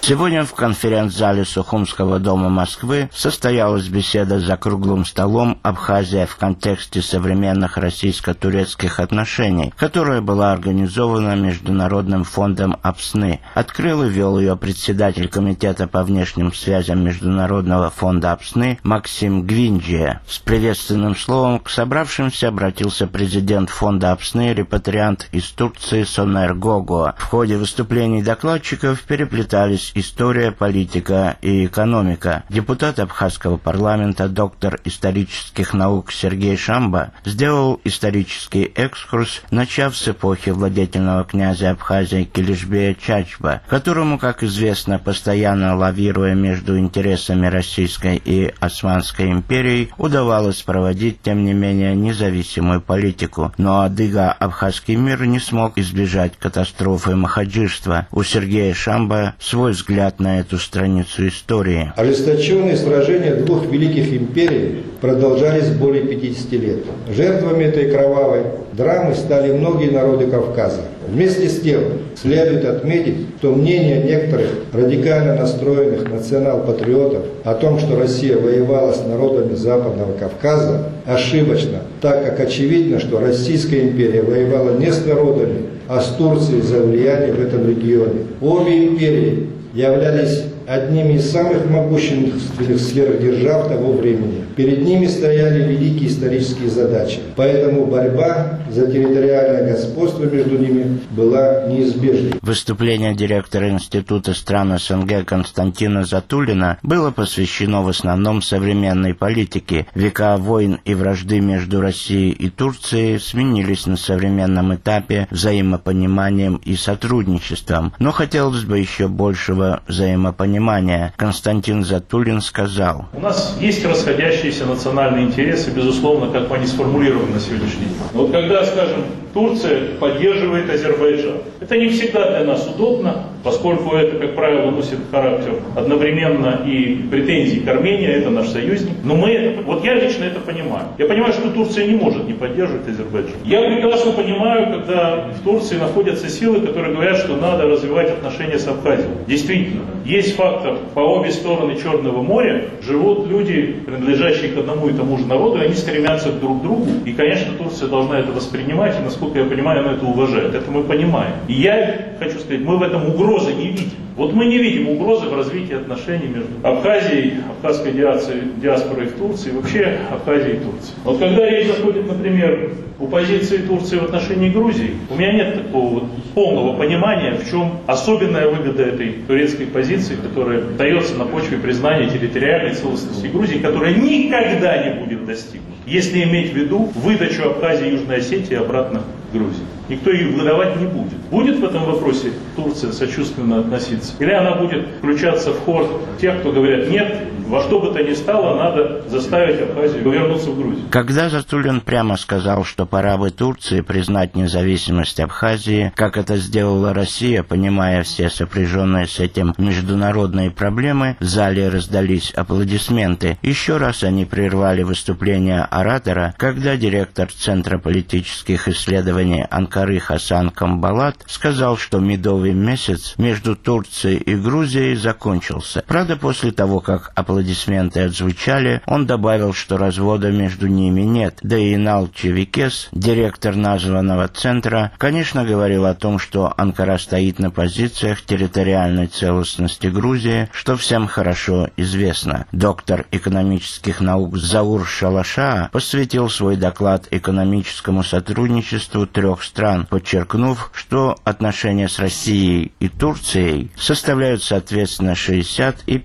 Сегодня в конференц-зале Сухумского дома Москвы состоялась беседа за круглым столом «Абхазия в контексте современных российско-турецких отношений», которая была организована Международным фондом АПСНы. Открыл и вел ее председатель Комитета по внешним связям Международного фонда АПСНы Максим Гвинджия. С приветственным словом к собравшимся обратился президент фонда АПСНы, репатриант из Турции Сонер Гого. В ходе выступлений докладчиков переплетались история, политика и экономика. Депутат Абхазского парламента, доктор исторических наук Сергей Шамба сделал исторический экскурс, начав с эпохи владетельного князя Абхазии Килишбея Чачба, которому, как известно, постоянно лавируя между интересами Российской и Османской империй, удавалось проводить, тем не менее, независимую политику. Но адыго-абхазский мир не смог избежать катастрофы махаджирства. У Сергея Шамба свой взгляд на эту страницу истории. Ожесточенные сражения двух великих империй продолжались более 50 лет. Жертвами этой кровавой драмы стали многие народы Кавказа. Вместе с тем, следует отметить, что мнение некоторых радикально настроенных национал-патриотов о том, что Россия воевала с народами Западного Кавказа, ошибочно, так как очевидно, что Российская империя воевала не с народами, а с Турцией за влияние в этом регионе. Обе империи являлись одними из самых могущественных сверхдержав того времени. Перед ними стояли великие исторические задачи. Поэтому борьба за территориальное господство между ними была неизбежной. Выступление директора Института стран СНГ Константина Затулина было посвящено в основном современной политике. Века войн и вражды между Россией и Турцией сменились на современном этапе взаимопониманием и сотрудничеством. Но хотелось бы еще большего взаимопонимания. Константин Затулин сказал: у нас есть расходящиеся национальные интересы, безусловно, как они сформулированы на сегодняшний день. Но вот когда, скажем, Турция поддерживает Азербайджан, это не всегда для нас удобно, поскольку это, как правило, носит характер одновременно и претензий к Армении, это наш союзник. Но я лично это понимаю. Я понимаю, что Турция не может не поддерживать Азербайджан. Я прекрасно понимаю, когда в Турции находятся силы, которые говорят, что надо развивать отношения с Абхазией. Действительно, есть фактор, по обе стороны Черного моря живут люди, принадлежащие к одному и тому же народу, и они стремятся друг к другу. И, конечно, Турция должна это воспринимать, и, насколько я понимаю, она это уважает. Это мы понимаем. И я хочу сказать, мы в этом угрозы не видим. Вот мы не видим угрозы в развитии отношений между Абхазией, абхазской диаспорой в Турции, и вообще Абхазией и Турцией. Вот когда речь заходит, например, о позиции Турции в отношении Грузии, у меня нет такого вот полного понимания, в чем особенная выгода этой турецкой позиции, которая дается на почве признания территориальной целостности Грузии, которая никогда не будет достигнута, если иметь в виду выдачу Абхазии и Южной Осетии обратно к Грузии. Никто ее выдавать не будет. Будет в этом вопросе Турция сочувственно относиться? Или она будет включаться в хор тех, кто говорят, нет, во что бы то ни стало, надо заставить Абхазию вернуться в Грузию? Когда Затулин прямо сказал, что пора бы Турции признать независимость Абхазии, как это сделала Россия, понимая все сопряженные с этим международные проблемы, в зале раздались аплодисменты. Еще раз они прервали выступление оратора, когда директор Центра политических исследований Анкары Хасан Камбалат сказал, что медовый месяц между Турцией и Грузией закончился. Правда, после того, как аплодисменты отзвучали, он добавил, что развода между ними нет. Да и Инал Чевикес, директор названного центра, конечно, говорил о том, что Анкара стоит на позициях территориальной целостности Грузии, что всем хорошо известно. Доктор экономических наук Заур Шалаша посвятил свой доклад экономическому сотрудничеству трех стран, подчеркнув, что отношения с Россией и Турцией составляют соответственно 60 и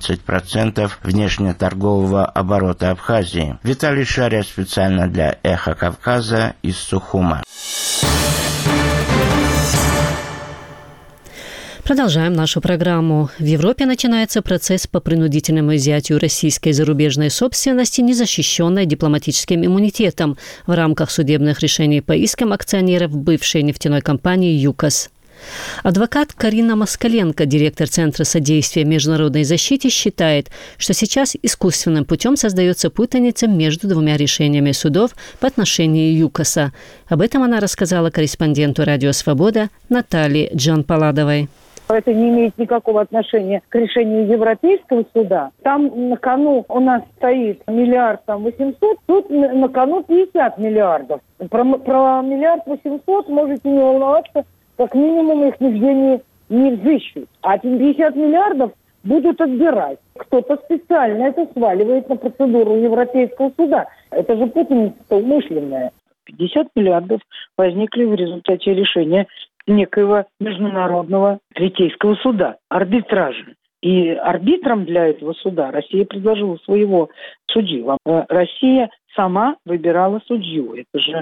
15% внешнеторгового оборота Абхазии. Виталий Шаря специально для «Эхо Кавказа» из Сухума. Продолжаем нашу программу. В Европе начинается процесс по принудительному изъятию российской зарубежной собственности, незащищенной дипломатическим иммунитетом в рамках судебных решений по искам акционеров бывшей нефтяной компании «ЮКОС». Адвокат Карина Москаленко, директор Центра содействия международной защите, считает, что сейчас искусственным путем создается путаница между двумя решениями судов по отношению ЮКОСа. Об этом она рассказала корреспонденту «Радио Свобода» Наталье Джанпаладовой. это не имеет никакого отношения к решению Европейского суда. Там на кону у нас стоит 1 800 000 000, тут на кону 50 миллиардов. Про 1 800 000 000 можете не волноваться, как минимум их нигде не взыщут. А 50 миллиардов будут отбирать. Кто-то специально это сваливает на процедуру Европейского суда. Это же путаница умышленная. 50 миллиардов возникли в результате решения некоего международного третейского суда, арбитража. И арбитром для этого суда Россия предложила своего судью. Россия сама выбирала судью.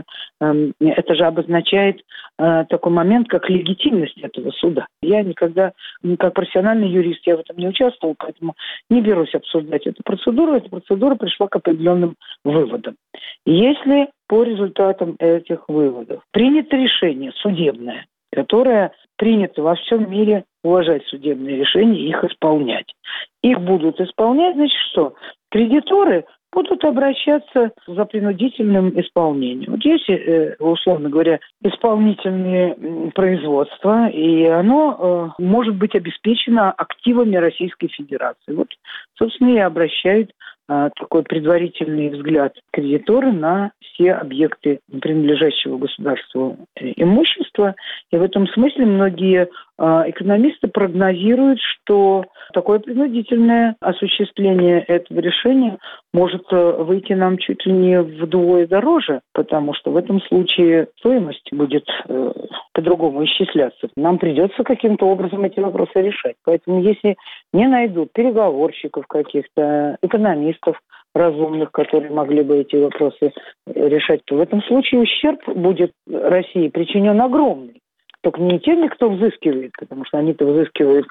Это же обозначает такой момент, как легитимность этого суда. Я никогда, как профессиональный юрист, я в этом не участвовал, поэтому не берусь обсуждать эту процедуру. Эта процедура пришла к определенным выводам. Если по результатам этих выводов принято решение судебное, которое принято во всем мире уважать судебные решения и их исполнять. Их будут исполнять, значит что? Кредиторы будут обращаться за принудительным исполнением. Вот есть, условно говоря, исполнительные производства, и оно может быть обеспечено активами Российской Федерации. Вот, собственно, и обращают такой предварительный взгляд кредиторы на все объекты принадлежащего государству имущества. И в этом смысле многие экономисты прогнозируют, что такое принудительное осуществление этого решения может выйти нам чуть ли не вдвое дороже, потому что в этом случае стоимость будет по-другому исчисляться. Нам придется каким-то образом эти вопросы решать. Поэтому если не найдут переговорщиков каких-то, экономистов разумных, которые могли бы эти вопросы решать, то в этом случае ущерб будет России причинен огромный. Только не теми, кто взыскивает, потому что они-то взыскивают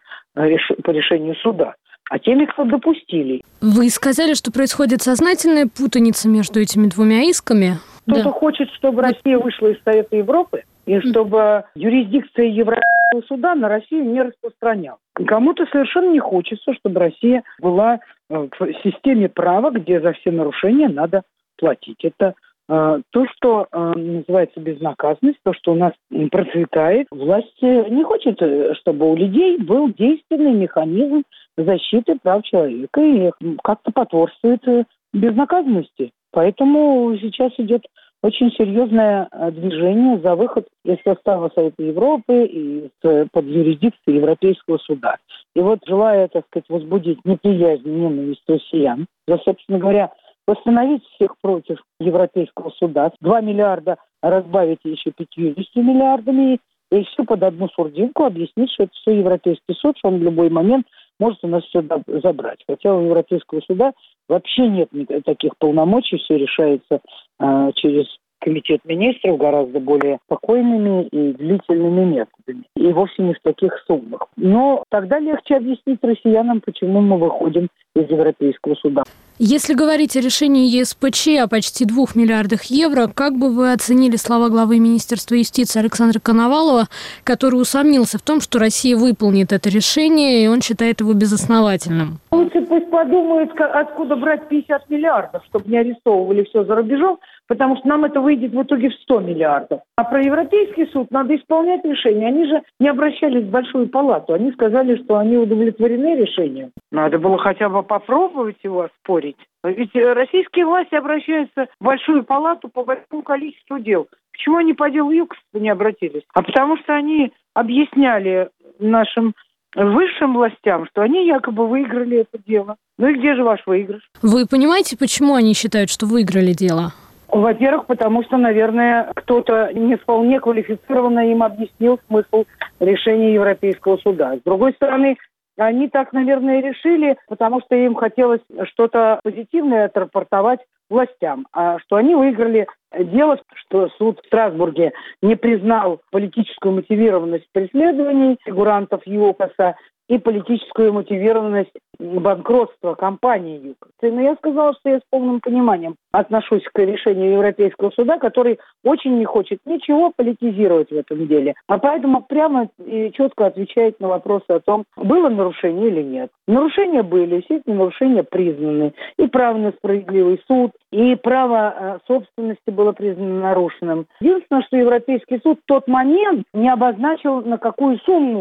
по решению суда, а теми, кто допустили. Вы сказали, что происходит сознательная путаница между этими двумя исками. Кто-то хочет, чтобы Россия вышла из Совета Европы, и чтобы юрисдикция Европейского суда на Россию не распространялась. Кому-то совершенно не хочется, чтобы Россия была в системе права, где за все нарушения надо платить. Это то, что называется безнаказанность, то, что у нас процветает. Власть не хочет, чтобы у людей был действенный механизм защиты прав человека и как-то потворствует безнаказанности. Поэтому сейчас идет очень серьезное движение за выход из состава Совета Европы и под юрисдикции Европейского суда. И вот, желая, так сказать, возбудить неприязнь, ненависть россиян, собственно говоря, восстановить всех против Европейского суда, 2 миллиарда разбавить еще 50 миллиардами, и все под одну сурдинку объяснить, что это все Европейский суд, что он в любой момент может у нас все забрать. Хотя у Европейского суда вообще нет таких полномочий, все решается через Комитет министров гораздо более спокойными и длительными методами. И вовсе не в таких суммах. Но тогда легче объяснить россиянам, почему мы выходим из Европейского суда. Если говорить о решении ЕСПЧ о почти 2 миллиардах евро, как бы вы оценили слова главы Министерства юстиции Александра Коновалова, который усомнился в том, что Россия выполнит это решение, и он считает его безосновательным? Лучше пусть подумают, откуда брать 50 миллиардов, чтобы не арестовывали все за рубежом, потому что нам это выйдет в итоге в 100 миллиардов. А про Европейский суд надо исполнять решение. Они же не обращались в Большую палату. Они сказали, что они удовлетворены решением. Надо было хотя бы попробовать его оспорить. Ведь российские власти обращаются в Большую палату по большому количеству дел. Почему они по делу ЮКОСа не обратились? А потому что они объясняли нашим высшим властям, что они якобы выиграли это дело. Ну и где же ваш выигрыш? Вы понимаете, почему они считают, что выиграли дело? Во-первых, потому что, наверное, кто-то не вполне квалифицированно им объяснил смысл решения Европейского суда. С другой стороны, они так, наверное, решили, потому что им хотелось что-то позитивное отрапортовать властям, а что они выиграли дело, что суд в Страсбурге не признал политическую мотивированность преследований фигурантов ЮКОСа и политическую мотивированность банкротства компании ЮКОС. Но я сказала, что я с полным пониманием отношусь к решению Европейского суда, который очень не хочет ничего политизировать в этом деле. А поэтому прямо и четко отвечает на вопросы о том, было нарушение или нет. Нарушения были, естественно, нарушения признаны. И право на справедливый суд, и право собственности было признано нарушенным. Единственное, что Европейский суд в тот момент не обозначил, на какую сумму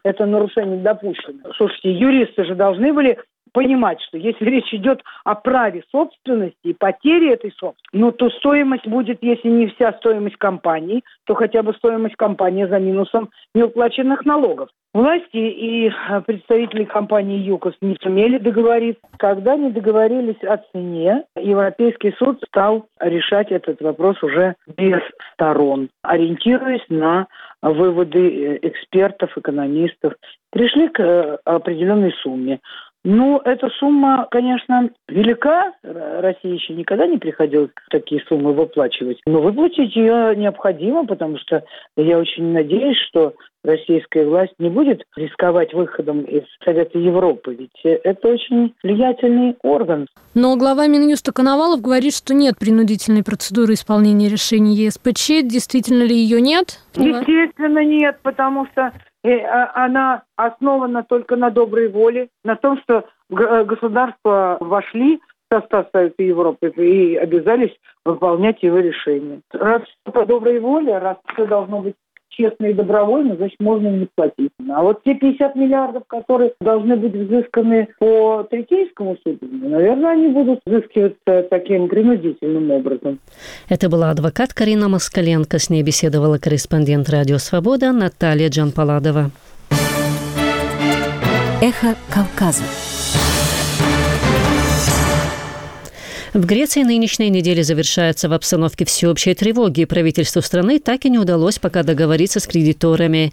это нарушение допущено. Слушайте, юристы же должны были понимать, что если речь идет о праве собственности и потере этой собственности, то стоимость будет, если не вся стоимость компании, то хотя бы стоимость компании за минусом неуплаченных налогов. Власти и представители компании ЮКОС не сумели договориться. Когда не договорились о цене, Европейский суд стал решать этот вопрос уже без сторон, ориентируясь на выводы экспертов, экономистов. Пришли к определенной сумме. Эта сумма, конечно, велика. России еще никогда не приходилось такие суммы выплачивать. Но выплатить ее необходимо, потому что я очень надеюсь, что российская власть не будет рисковать выходом из Совета Европы. Ведь это очень влиятельный орган. Но глава Минюста Коновалов говорит, что нет принудительной процедуры исполнения решений ЕСПЧ. Действительно ли ее нет? Естественно, нет, потому что она основана только на доброй воле, на том, что государства вошли в состав Совета Европы и обязались выполнять его решения. Раз по доброй воле, раз все должно быть честно и добровольно, значит, можно не платить. А вот те 50 миллиардов, которые должны быть взысканы по Третейскому суду, наверное, они будут взыскиваться таким принудительным образом. Это была адвокат Карина Москаленко. С ней беседовала корреспондент «Радио Свобода» Наталья Джанпаладова. Эхо Кавказа. В Греции нынешняя неделя завершается в обстановке всеобщей тревоги, и правительству страны так и не удалось пока договориться с кредиторами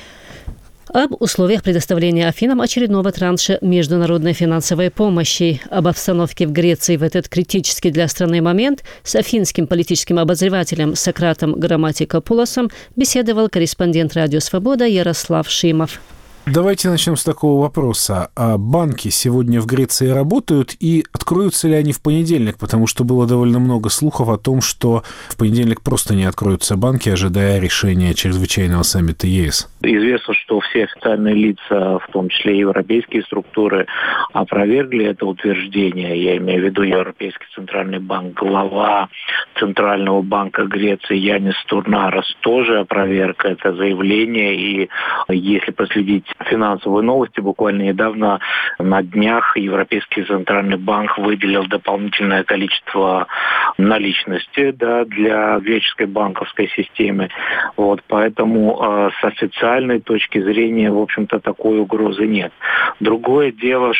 об условиях предоставления Афинам очередного транша международной финансовой помощи. Об обстановке в Греции в этот критический для страны момент с афинским политическим обозревателем Сократом Грамматикопулосом беседовал корреспондент «Радио Свобода» Ярослав Шимов. Давайте начнем с такого вопроса. А банки сегодня в Греции работают, и откроются ли они в понедельник? Потому что было довольно много слухов о том, что в понедельник просто не откроются банки, ожидая решения чрезвычайного саммита ЕС. Известно, что все официальные лица, в том числе и европейские структуры, опровергли это утверждение. Я имею в виду Европейский центральный банк, глава Центрального банка Греции Янис Турнарас тоже опроверг это заявление. И если последить финансовые новости, буквально недавно на днях Европейский центральный банк выделил дополнительное количество наличности для греческой банковской системы. Поэтому с официальной точки зрения, в общем-то, такой угрозы нет. Другое дело,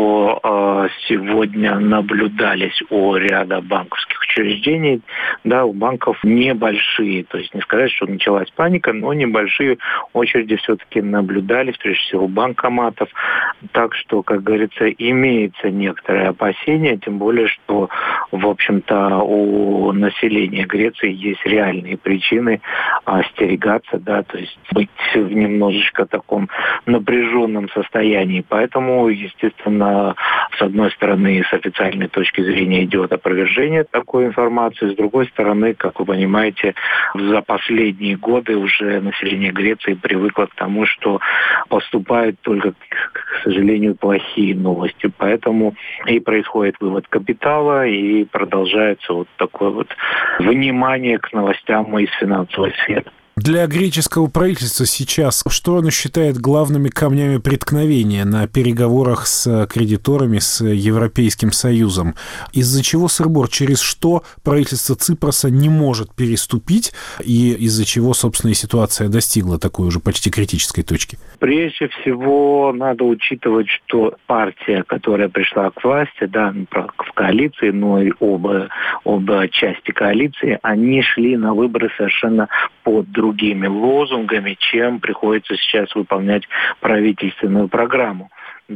что сегодня наблюдались у ряда банковских учреждений, у банков небольшие, то есть не сказать, что началась паника, но небольшие очереди все-таки наблюдались, прежде всего банкоматов. Так что, как говорится, имеется некоторое опасение, тем более, что, в общем-то, у населения Греции есть реальные причины остерегаться, то есть быть в немножечко таком напряженном состоянии. Поэтому, естественно, с одной стороны, с официальной точки зрения идет опровержение такой информации, с другой стороны, как вы понимаете, за последние годы уже население Греции привыкло к тому, что поступают только, к сожалению, плохие новости. Поэтому и происходит вывод капитала, и продолжается такое внимание к новостям из финансовой сферы. Для греческого правительства сейчас что оно считает главными камнями преткновения на переговорах с кредиторами, с Европейским Союзом? Из-за чего сыр-бор, через что правительство Ципроса не может переступить, и из-за чего, собственно, и ситуация достигла такой уже почти критической точки? Прежде всего, надо учитывать, что партия, которая пришла к власти, в коалиции, но и оба части коалиции, они шли на выборы совершенно под другими лозунгами, чем приходится сейчас выполнять правительственную программу.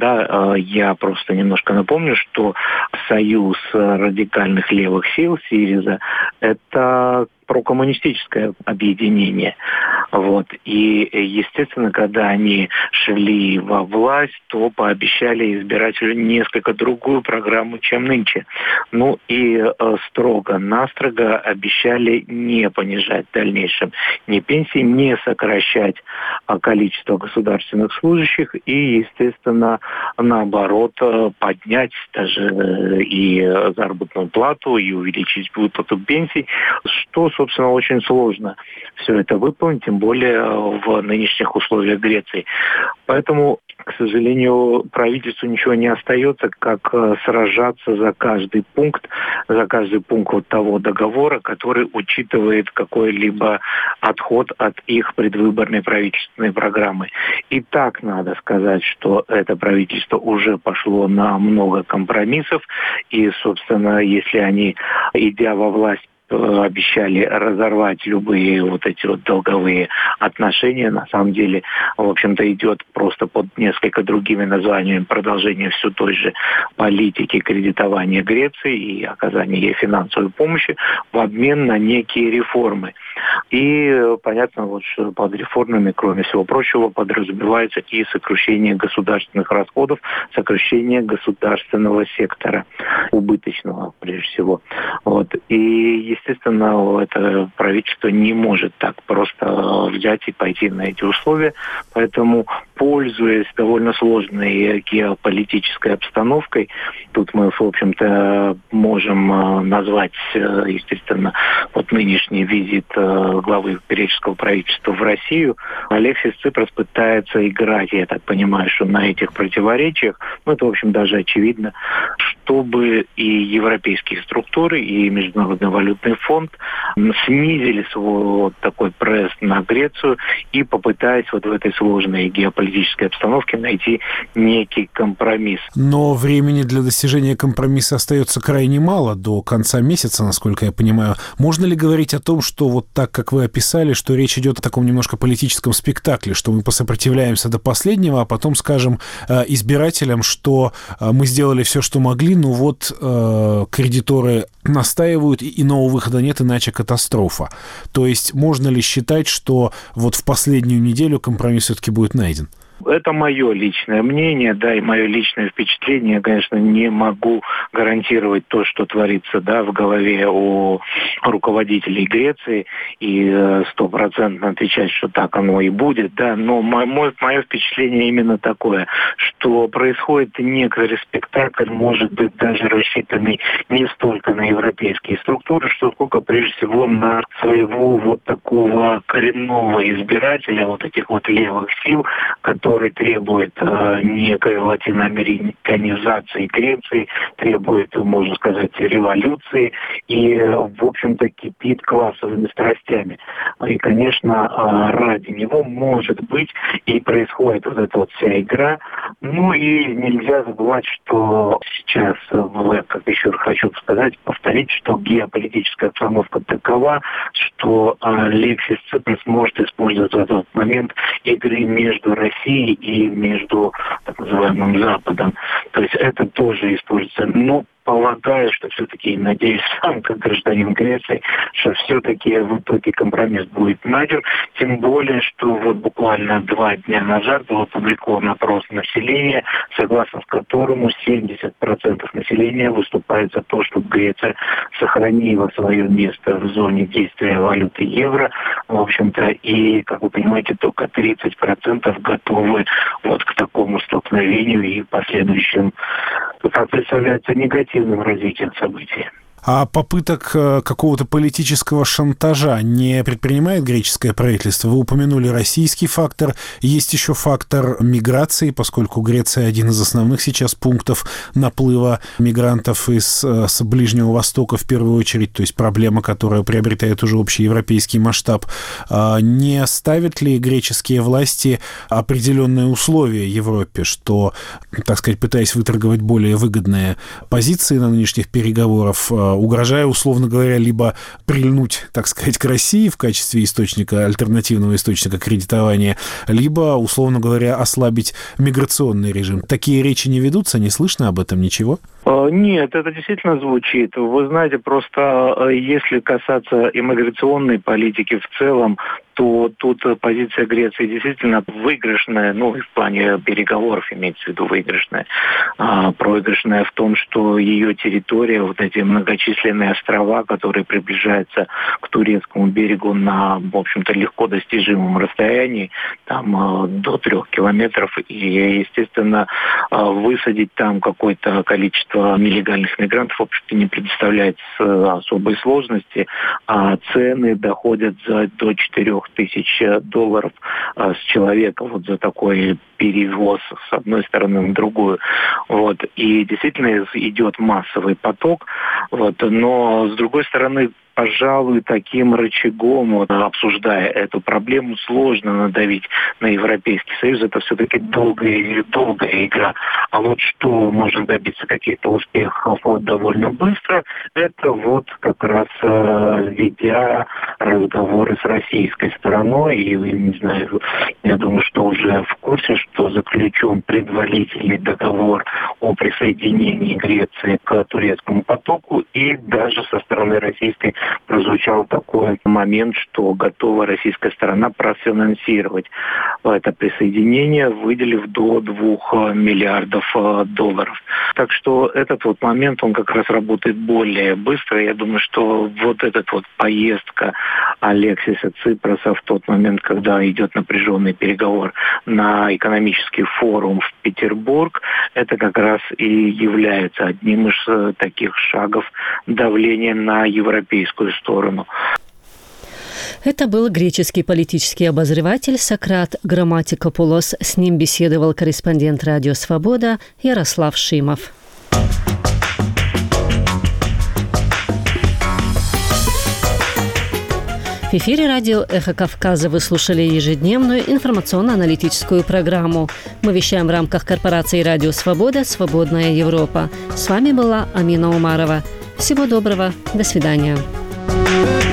Я просто немножко напомню, что Союз радикальных левых сил, СИРИЗА, это прокоммунистическое объединение. И, естественно, когда они шли во власть, то пообещали избирателю несколько другую программу, чем нынче. И строго-настрого обещали не понижать в дальнейшем ни пенсии, не сокращать количество государственных служащих и, естественно, наоборот, поднять даже и заработную плату, и увеличить выплату пенсий, что, собственно, очень сложно все это выполнить, тем более в нынешних условиях Греции. Поэтому, к сожалению, правительству ничего не остается, как сражаться за каждый пункт вот того договора, который учитывает какой-либо отход от их предвыборной правительственной программы. И так надо сказать, что это правительство уже пошло на много компромиссов, и, собственно, если они, идя во власть, обещали разорвать любые вот эти вот долговые отношения. На самом деле, в общем-то, идет просто под несколько другими названиями продолжение все той же политики кредитования Греции и оказания ей финансовой помощи в обмен на некие реформы. И понятно, вот, что под реформами, кроме всего прочего, подразумевается и сокращение государственных расходов, сокращение государственного сектора, убыточного прежде всего. Вот. И, естественно, это правительство не может так просто взять и пойти на эти условия. Поэтому, пользуясь довольно сложной геополитической обстановкой, тут мы, в общем-то, можем назвать, естественно, вот нынешний визит главы греческого правительства в Россию, Алексис Ципрос пытается играть, я так понимаю, что на этих противоречиях, это, в общем, даже очевидно, чтобы и европейские структуры, и Международный валютный фонд снизили свой вот такой пресс на Грецию и попытаясь вот в этой сложной геополитической обстановке найти некий компромисс. Но времени для достижения компромисса остается крайне мало, до конца месяца, насколько я понимаю. Можно ли говорить о том, что вот так, как вы описали, что речь идет о таком немножко политическом спектакле, что мы посопротивляемся до последнего, а потом скажем избирателям, что мы сделали все, что могли, но вот кредиторы настаивают, и иного выхода нет, иначе катастрофа. То есть можно ли считать, что вот в последнюю неделю компромисс все-таки будет найден? Это мое личное мнение, да, и мое личное впечатление. Я, конечно, не могу гарантировать то, что творится, да, в голове у руководителей Греции, и стопроцентно отвечать, что так оно и будет, да, но мое впечатление именно такое, что происходит некоторый спектакль, может быть, даже рассчитанный не столько на европейские структуры, что сколько, прежде всего, на своего вот такого коренного избирателя, вот этих вот левых сил, который требует некой латиноамериканизации Греции, требует, можно сказать, революции и, в общем-то, кипит классовыми страстями. И, конечно, ради него, может быть, и происходит вот эта вот вся игра. Ну и нельзя забывать, что сейчас, как еще хочу сказать, повторить, что геополитическая обстановка такова, что Алексис Ципрос может использовать в этот момент игры между Россией и между так называемым Западом. То есть это тоже используется. Но полагаю, что все-таки, надеюсь, сам, как гражданин Греции, что все-таки в итоге компромисс будет найден. Тем более, что вот буквально 2 дня назад был опубликован опрос населения, согласно которому 70% населения выступает за то, чтобы Греция сохранила свое место в зоне действия валюты евро. В общем-то, и, как вы понимаете, только 30% готовы вот к такому столкновению и последующим, как представляется, негативным развитием событий. А попыток какого-то политического шантажа не предпринимает греческое правительство? Вы упомянули российский фактор. Есть еще фактор миграции, поскольку Греция один из основных сейчас пунктов наплыва мигрантов с Ближнего Востока в первую очередь, то есть проблема, которая приобретает уже общеевропейский масштаб. Не ставят ли греческие власти определенные условия Европе, что, так сказать, пытаясь выторговать более выгодные позиции на нынешних переговорах, угрожая, условно говоря, либо прильнуть, так сказать, к России в качестве источника, альтернативного источника кредитования, либо, условно говоря, ослабить миграционный режим. Такие речи не ведутся? Не слышно об этом ничего? Нет, это действительно звучит. Вы знаете, просто если касаться иммиграционной политики в целом, то тут позиция Греции действительно выигрышная, в плане переговоров имеется в виду выигрышная, проигрышная в том, что ее территория, вот эти многочисленные острова, которые приближаются к турецкому берегу на, в общем-то, легко достижимом расстоянии, там до 3 километров, и, естественно, высадить там какое-то количество нелегальных мигрантов, в общем-то, не представляет особой сложности, а цены доходят до $4000 с человека вот за такой перевоз с одной стороны на другую. Вот. И действительно идет массовый поток. Вот. Но, с другой стороны, пожалуй, таким рычагом, обсуждая эту проблему, сложно надавить на Европейский Союз. Это все-таки долгая игра. А вот что можно добиться каких-то успехов довольно быстро, это вот как раз ведя разговоры с российской стороной. И, не знаю, я думаю, что уже в курсе, что заключен предварительный договор о присоединении Греции к турецкому потоку, и даже со стороны российской прозвучал такой момент, что готова российская сторона профинансировать это присоединение, выделив до $2 миллиардов. Так что этот вот момент, он как раз работает более быстро. Я думаю, что вот эта вот поездка Алексиса Ципроса в тот момент, когда идет напряженный переговор на экономический форум в Петербург, это как раз и является одним из таких шагов давления на европейскую сторону. Это был греческий политический обозреватель Сократ Грамматикопулос. С ним беседовал корреспондент «Радио Свобода» Ярослав Шимов. В эфире радио «Эхо Кавказа» вы слушали ежедневную информационно-аналитическую программу. Мы вещаем в рамках корпорации «Радио Свобода. Свободная Европа». С вами была Амина Умарова. Всего доброго. До свидания.